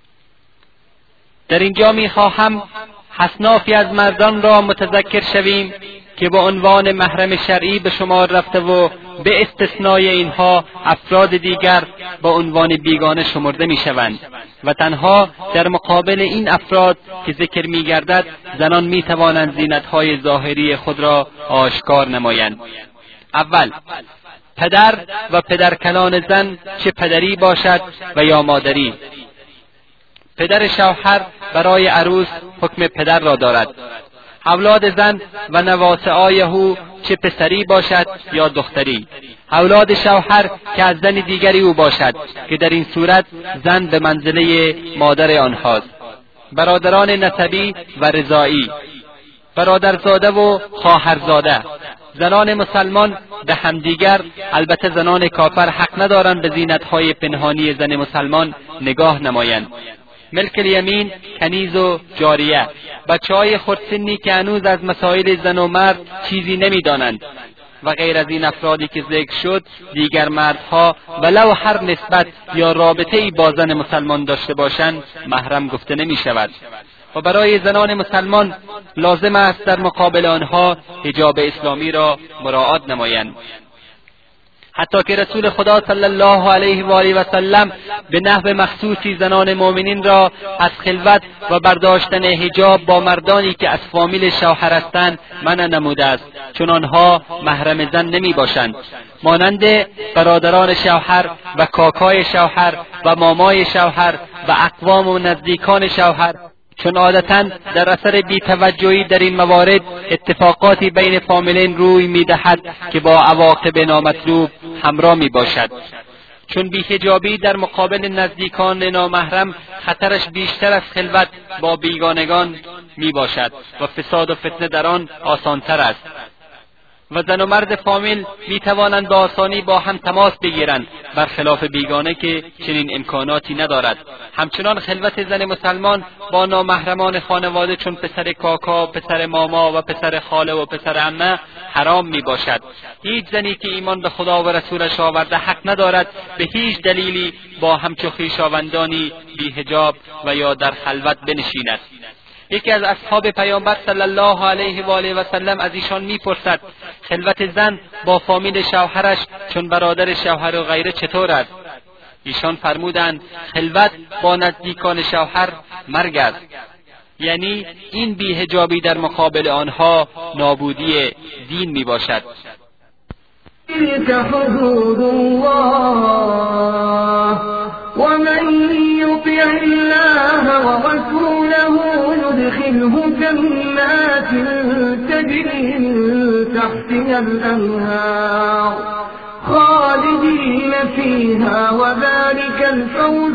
در اینجا می‌خواهم اصنافی از مردان را متذکر شویم که به عنوان محرم شرعی به شمار رفته و به استثنای اینها افراد دیگر به عنوان بیگانه شمرده می‌شوند و تنها در مقابل این افراد که ذکر می‌گردد زنان می‌توانند زینت‌های ظاهری خود را آشکار نمایند. اول، پدر و پدرکلان زن، چه پدری باشد و یا مادری. پدر شوهر برای عروس حکم پدر را دارد. اولاد زن و نواسه‌های او، چه پسری باشد یا دختری. اولاد شوهر که از زن دیگری او باشد که در این صورت زن به منزله مادر آنهاست. برادران نسبی و رضاعی، برادرزاده و خواهرزاده. زنان مسلمان به همدیگر، البته زنان کافر، حق ندارند به زینت‌های پنهانی زن مسلمان نگاه نمایند. ملک الیمین، کنیز و جاریه، بچه‌های خردسنی که هنوز از مسائل زن و مرد چیزی نمی‌دانند و غیر از این افرادی که ذکر شد، دیگر مردها ولو هر نسبت یا رابطه‌ای با زن مسلمان داشته باشند محرم گفته نمی‌شود و برای زنان مسلمان لازم است در مقابل آنها حجاب اسلامی را مراعات نمایند. حتی که رسول خدا صلی الله علیه و آله و سلم به نحو مخصوصی زنان مؤمنین را از خلوت و برداشتن حجاب با مردانی که از فامیل شوهر هستند منع نموده است، چون آنها محرم زن نمی باشند، مانند برادران شوهر و کاکای شوهر و مامای شوهر و اقوام و نزدیکان شوهر، چون عادتاً در اثر بی‌توجهی در این موارد اتفاقاتی بین فامیلین روی می‌دهد که با عواقب نامطلوب همراه می‌باشد. چون بی‌حجابی در مقابل نزدیکان نامحرم خطرش بیشتر از خلوت با بیگانگان می‌باشد و فساد و فتنه در آن آسان‌تر است. و زن و مرد فامیل می توانند به آسانی با هم تماس بگیرند، برخلاف بیگانه که چنین امکاناتی ندارد. همچنان خلوت زن مسلمان با نامحرمان خانواده چون پسر کاکا، پسر ماما و پسر خاله و پسر عمه حرام می باشد. هیچ زنی که ایمان به خدا و رسولش آورده حق ندارد به هیچ دلیلی با همچو خویشاوندانی بی حجاب و یا در خلوت بنشیند. یکی از اصحاب پیامبر صلی الله علیه و آله و سلم از ایشان میپرسد خلوت زن با فامیل شوهرش چون برادر شوهر و غیره چطور است؟ ایشان فرمودند خلوت با نزدیکان شوهر مرگ است، یعنی این بی‌حجابی در مقابل آنها نابودی دین میباشد. تلك حدود الله ومن يطع الله ورسوله يدخله جنات تجري من تحتها الأنهار خالدين فيها وذلك الفوز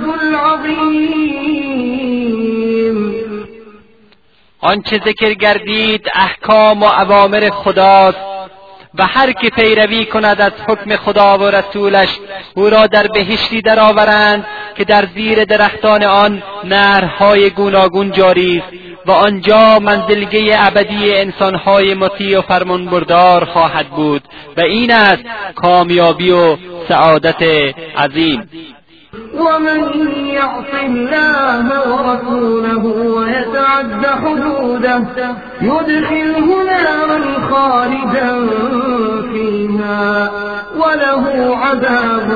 العظيم. آنچه ذکر گردید احکام و اوامر خداست و هر که پیروی کند از حکم خدا و رسولش او را در بهشتی درآورند که در زیر درختان آن نهرهای گوناگون جاری است و آنجا منزلگی ابدی انسانهای مطیع و فرمانبردار خواهد بود و این است کامیابی و سعادت عظیم. ومن يعص الله ورسوله ويتعد حدوده يدخله نارا خالدا فيها وله عذاب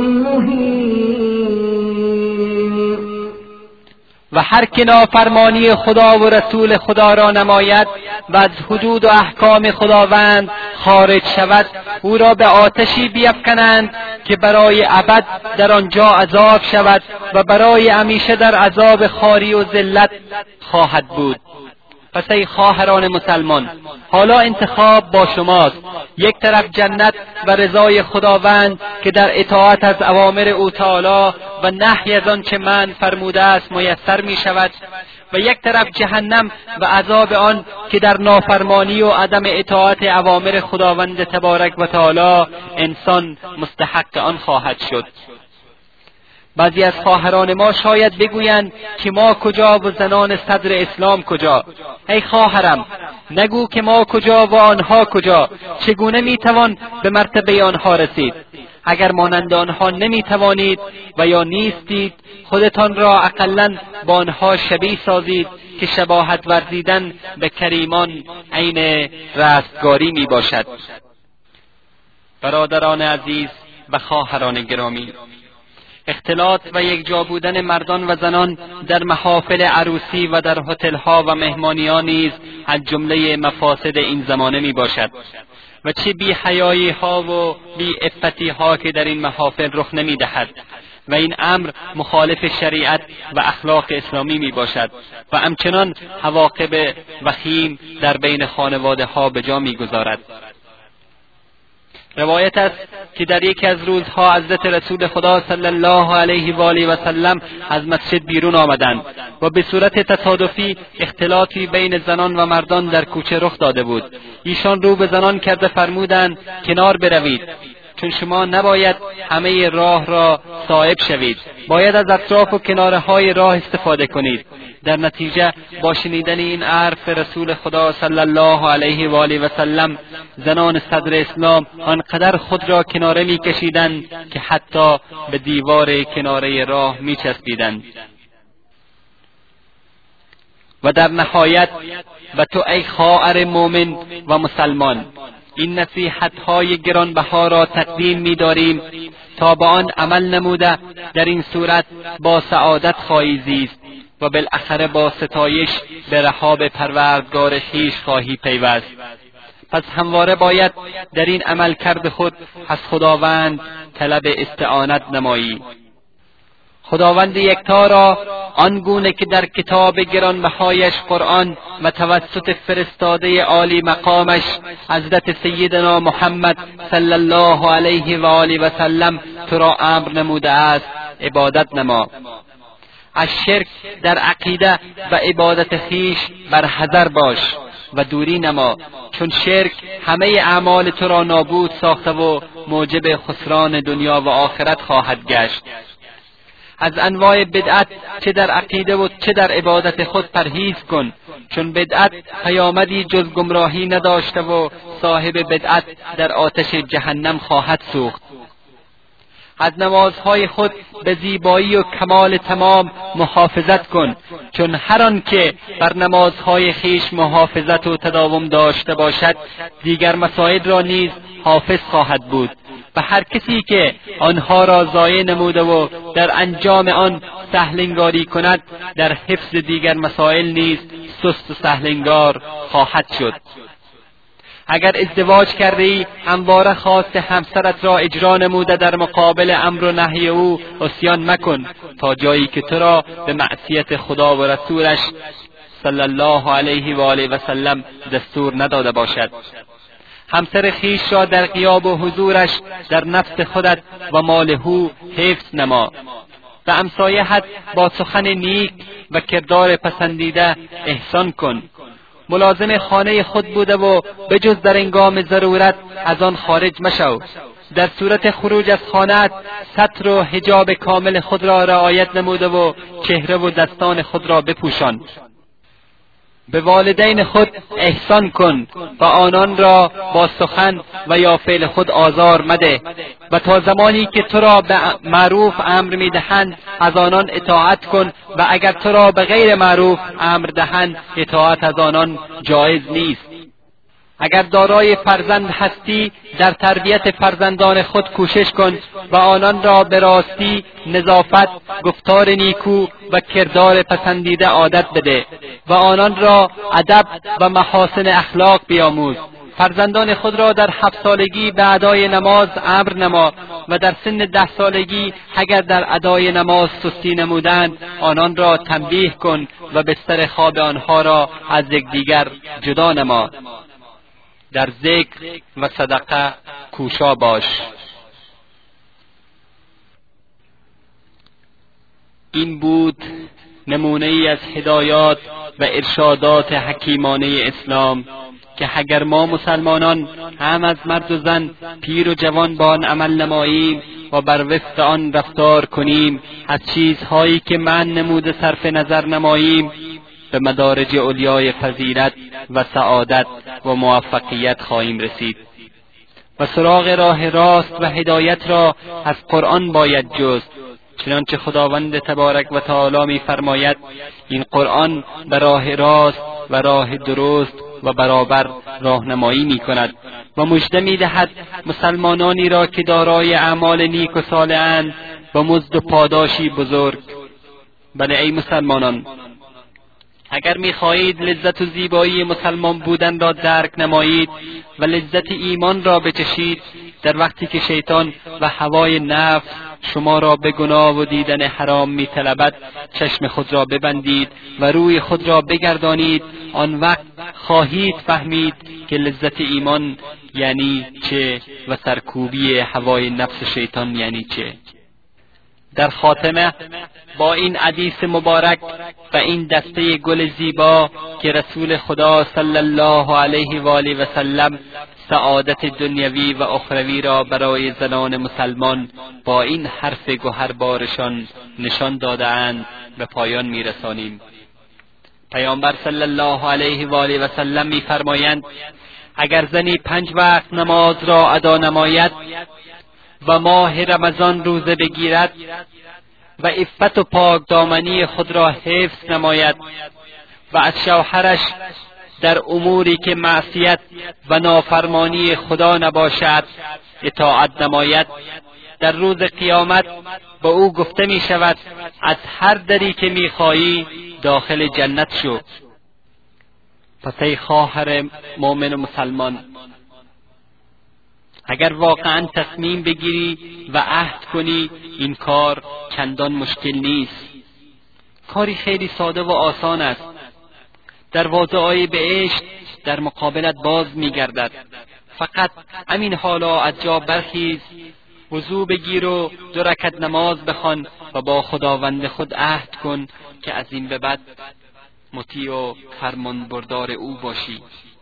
مهين. و هر که نافرمانی خدا و رسول خدا را نماید و از حدود و احکام خداوند خارج شود او را به آتشی بیفکنند که برای ابد در آنجا عذاب شود و برای همیشه در عذاب خواری و ذلت خواهد بود. پس ای خواهران مسلمان، حالا انتخاب با شماست. یک طرف جنت و رضای خداوند که در اطاعت از اوامر او تعالی و نهی از آنچه من فرموده است میسر می شود و یک طرف جهنم و عذاب آن که در نافرمانی و عدم اطاعت اوامر خداوند تبارک و تعالی انسان مستحق آن خواهد شد. بعضی از خواهران ما شاید بگویند که ما کجا و زنان صدر اسلام کجا؟ ای خواهرم، نگو که ما کجا و آنها کجا. چگونه میتوان به مرتبه آنها رسید؟ اگر مانند آنها نمیتوانید و یا نیستید خودتان را اقلاً با آنها شبیه سازید که شباهت ورزیدن به کریمان عین رستگاری میباشد. برادران عزیز و خواهران گرامی، اختلاط و یکجا بودن مردان و زنان در محافل عروسی و در هتل‌ها و مهمانی‌ها نیز از جمله مفاسد این زمانه میباشد و چه بی حیایی ها و بی عفتی ها که در این محافل رخ نمیدهد و این امر مخالف شریعت و اخلاق اسلامی می باشد و همچنان عواقب وخیم در بین خانواده ها به جا می گذارد. روایت است که در یکی از روزها حضرت رسول خدا صلی الله علیه و آله و سلم از مسجد بیرون آمدند و به صورت تصادفی اختلاطی بین زنان و مردان در کوچه رخ داده بود. ایشان رو به زنان کرده فرمودند کنار بروید، چون شما نباید همه راه را صائب شوید، باید از اطراف و کناره های راه استفاده کنید. در نتیجه با شنیدن این حرف رسول خدا صلی الله علیه و آله و سلم زنان صدر اسلام آنقدر خود را کناره می‌کشیدند که حتی به دیوار کناره راه می‌چسبیدند. و در نهایت و تو ای خواهر مؤمن و مسلمان، این نصیحت‌های گرانبها را تقدیم می‌داریم تا با آن عمل نموده در این صورت با سعادت خواهی زیست و بالاخره با ستایش به رحاب پروردگار خویش خواهی پیوست. پس همواره باید در این عمل کرد خود از خداوند طلب استعانت نمایی. خداوند یکتا را آنگونه که در کتاب گرانبهایش قرآن و توسط فرستاده عالی مقامش حضرت سیدنا محمد صلی الله علیه و آله و سلم تو را امر نموده است عبادت نما. از شرک در عقیده و عبادت خویش بر حذر باش و دوری نما، چون شرک همه اعمال تو را نابود ساخته و موجب خسران دنیا و آخرت خواهد گشت. از انواع بدعت چه در عقیده و چه در عبادت خود پرهیز کن، چون بدعت پیامدی جز گمراهی نداشته و صاحب بدعت در آتش جهنم خواهد سوخت. از نمازهای خود به زیبایی و کمال تمام محافظت کن، چون هر آن که بر نمازهای خیش محافظت و تداوم داشته باشد دیگر مسائل را نیز حافظ خواهد بود و هر کسی که آنها را ضایع نموده و در انجام آن سهلنگاری کند در حفظ دیگر مسائل نیز سست و سهلنگار خواهد شد. اگر ازدواج کرده ای همواره خواست همسرت را اجرا نموده در مقابل امر و نهی او عصیان مکن تا جایی که تو را به معصیت خدا و رسولش صلی الله علیه و آله و سلم دستور نداده باشد. همسر خویش را در غیاب و حضورش در نفس خودت و مال او حفظ نما و همسایه‌ات با سخن نیک و کردار پسندیده احسان کن. ملازم خانه خود بوده و بجز در هنگام ضرورت از آن خارج مشو. در صورت خروج از خانه‌ات ستر و حجاب کامل خود را رعایت نموده و چهره و دستان خود را بپوشان. به والدین خود احسان کن و آنان را با سخن و یا فعل خود آزار مده و تا زمانی که تو را به معروف امر میدهند از آنان اطاعت کن و اگر تو را به غیر معروف امر دهند اطاعت از آنان جایز نیست. اگر دارای فرزند هستی در تربیت فرزندان خود کوشش کن و آنان را به راستی، نظافت، گفتار نیکو و کردار پسندیده عادت بده و آنان را ادب و محاسن اخلاق بیاموز. فرزندان خود را در 7 سالگی به ادای نماز امر نما و در سن 10 سالگی اگر در ادای نماز سستی نمودند آنان را تنبیه کن و بستر خواب آنها را از یکدیگر جدا نما. در ذکر و صدقه کوشا باش. این بود نمونه ای از هدایات و ارشادات حکیمانه اسلام که اگر ما مسلمانان هم از مرد و زن، پیر و جوان با آن عمل نماییم و بر وفق آن رفتار کنیم، از چیزهایی که من نموده صرف نظر نماییم، به مدارج علیای فضیلت و سعادت و موفقیت خواهیم رسید و سراغ راه راست و هدایت را از قرآن باید جست، چنانچه خداوند تبارک و تعالی می فرماید این قرآن به راه راست و راه درست و برابر راهنمایی می کند و مژده می دهد مسلمانانی را که دارای اعمال نیک و صالح‌اند و مزد و پاداشی بزرگ. بله ای مسلمانان، اگر می‌خواهید لذت و زیبایی مسلمان بودن را درک نمایید و لذت ایمان را بچشید، در وقتی که شیطان و هوای نفس شما را به گناه و دیدن حرام می‌طلبد چشم خود را ببندید و روی خود را بگردانید. آن وقت خواهید فهمید که لذت ایمان یعنی چه و سرکوبی هوای نفس شیطان یعنی چه. در خاتمه با این حدیث مبارک و این دسته گل زیبا که رسول خدا صلی الله علیه و آله و سلم سعادت دنیوی و اخروی را برای زنان مسلمان با این حرف گوهربارشان نشان داده‌اند به پایان می‌رسانیم. پیامبر صلی الله علیه و آله و سلم می‌فرمایند اگر زنی 5 وقت نماز را ادا نماید و ماه رمضان روزه بگیرد و عفت و پاک دامنی خود را حفظ نماید و از شوهرش در اموری که معصیت و نافرمانی خدا نباشد اطاعت نماید، در روز قیامت به او گفته می شود از هر دری که می خواهی داخل جنت شو. پس ای خواهر مؤمن و مسلمان، اگر واقعا تصمیم بگیری و عهد کنی این کار چندان مشکل نیست، کاری خیلی ساده و آسان است. دروازه‌های بهشت در مقابلت باز می‌گردد. فقط همین حالا از جا برخیز، وضو بگیر و 2 رکعت نماز بخوان و با خداوند خود عهد کن که از این به بعد مطیع و فرمانبردار او باشی.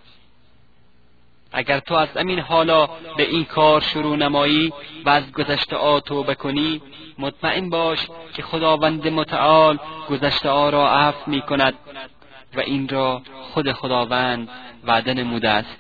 اگر تو از همین حالا به این کار شروع نمایی و از گذشته ها توبه کنی، مطمئن باش که خداوند متعال گذشته ها را عفو می کند و این را خود خداوند وعده نموده است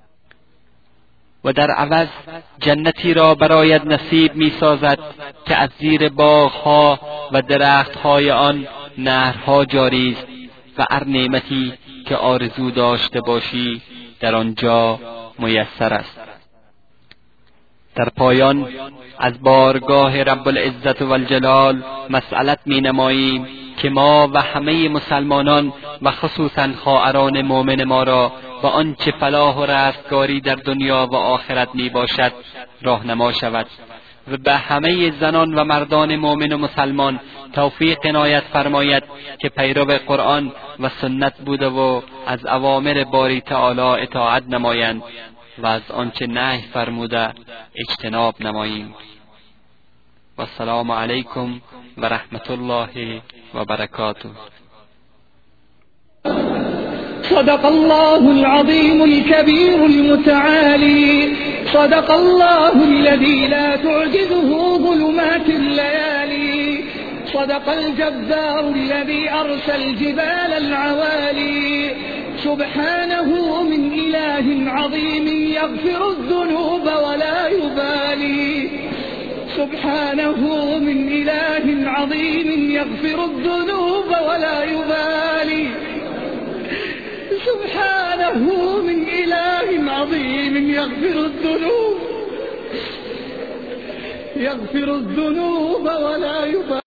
و در عوض جنتی را برایت نصیب می سازد که از زیر باغها و درختهای آن نهرها جاری است و هر نعمتی که آرزو داشته باشی در آنجا میسر است. در پایان از بارگاه رب العزت و الجلال مسئلت می نماییم که ما و همه مسلمانان و خصوصا خواهران مؤمن ما را با آنچه فلاح و رستگاری در دنیا و آخرت می باشد راهنما شود و به همه زنان و مردان مؤمن و مسلمان توفیق عنایت فرماید که پیرو قرآن و سنت بوده و از اوامر باری تعالی اطاعت نمایند و از آنچه نهی فرموده اجتناب نماییم. و السلام علیکم و رحمت الله و برکاته. صدق الله العظيم الكبير المتعالي، صدق الله الذي لا تعجزه ظلمات الليالي، صدق الجبار الذي أرسى الجبال العوالي، سبحانه من إله عظيم يغفر الذنوب ولا يبالي، سبحانه من إله عظيم يغفر الذنوب ولا يبالي، سبحانه من إله عظيم يغفر الذنوب ولا يبالي.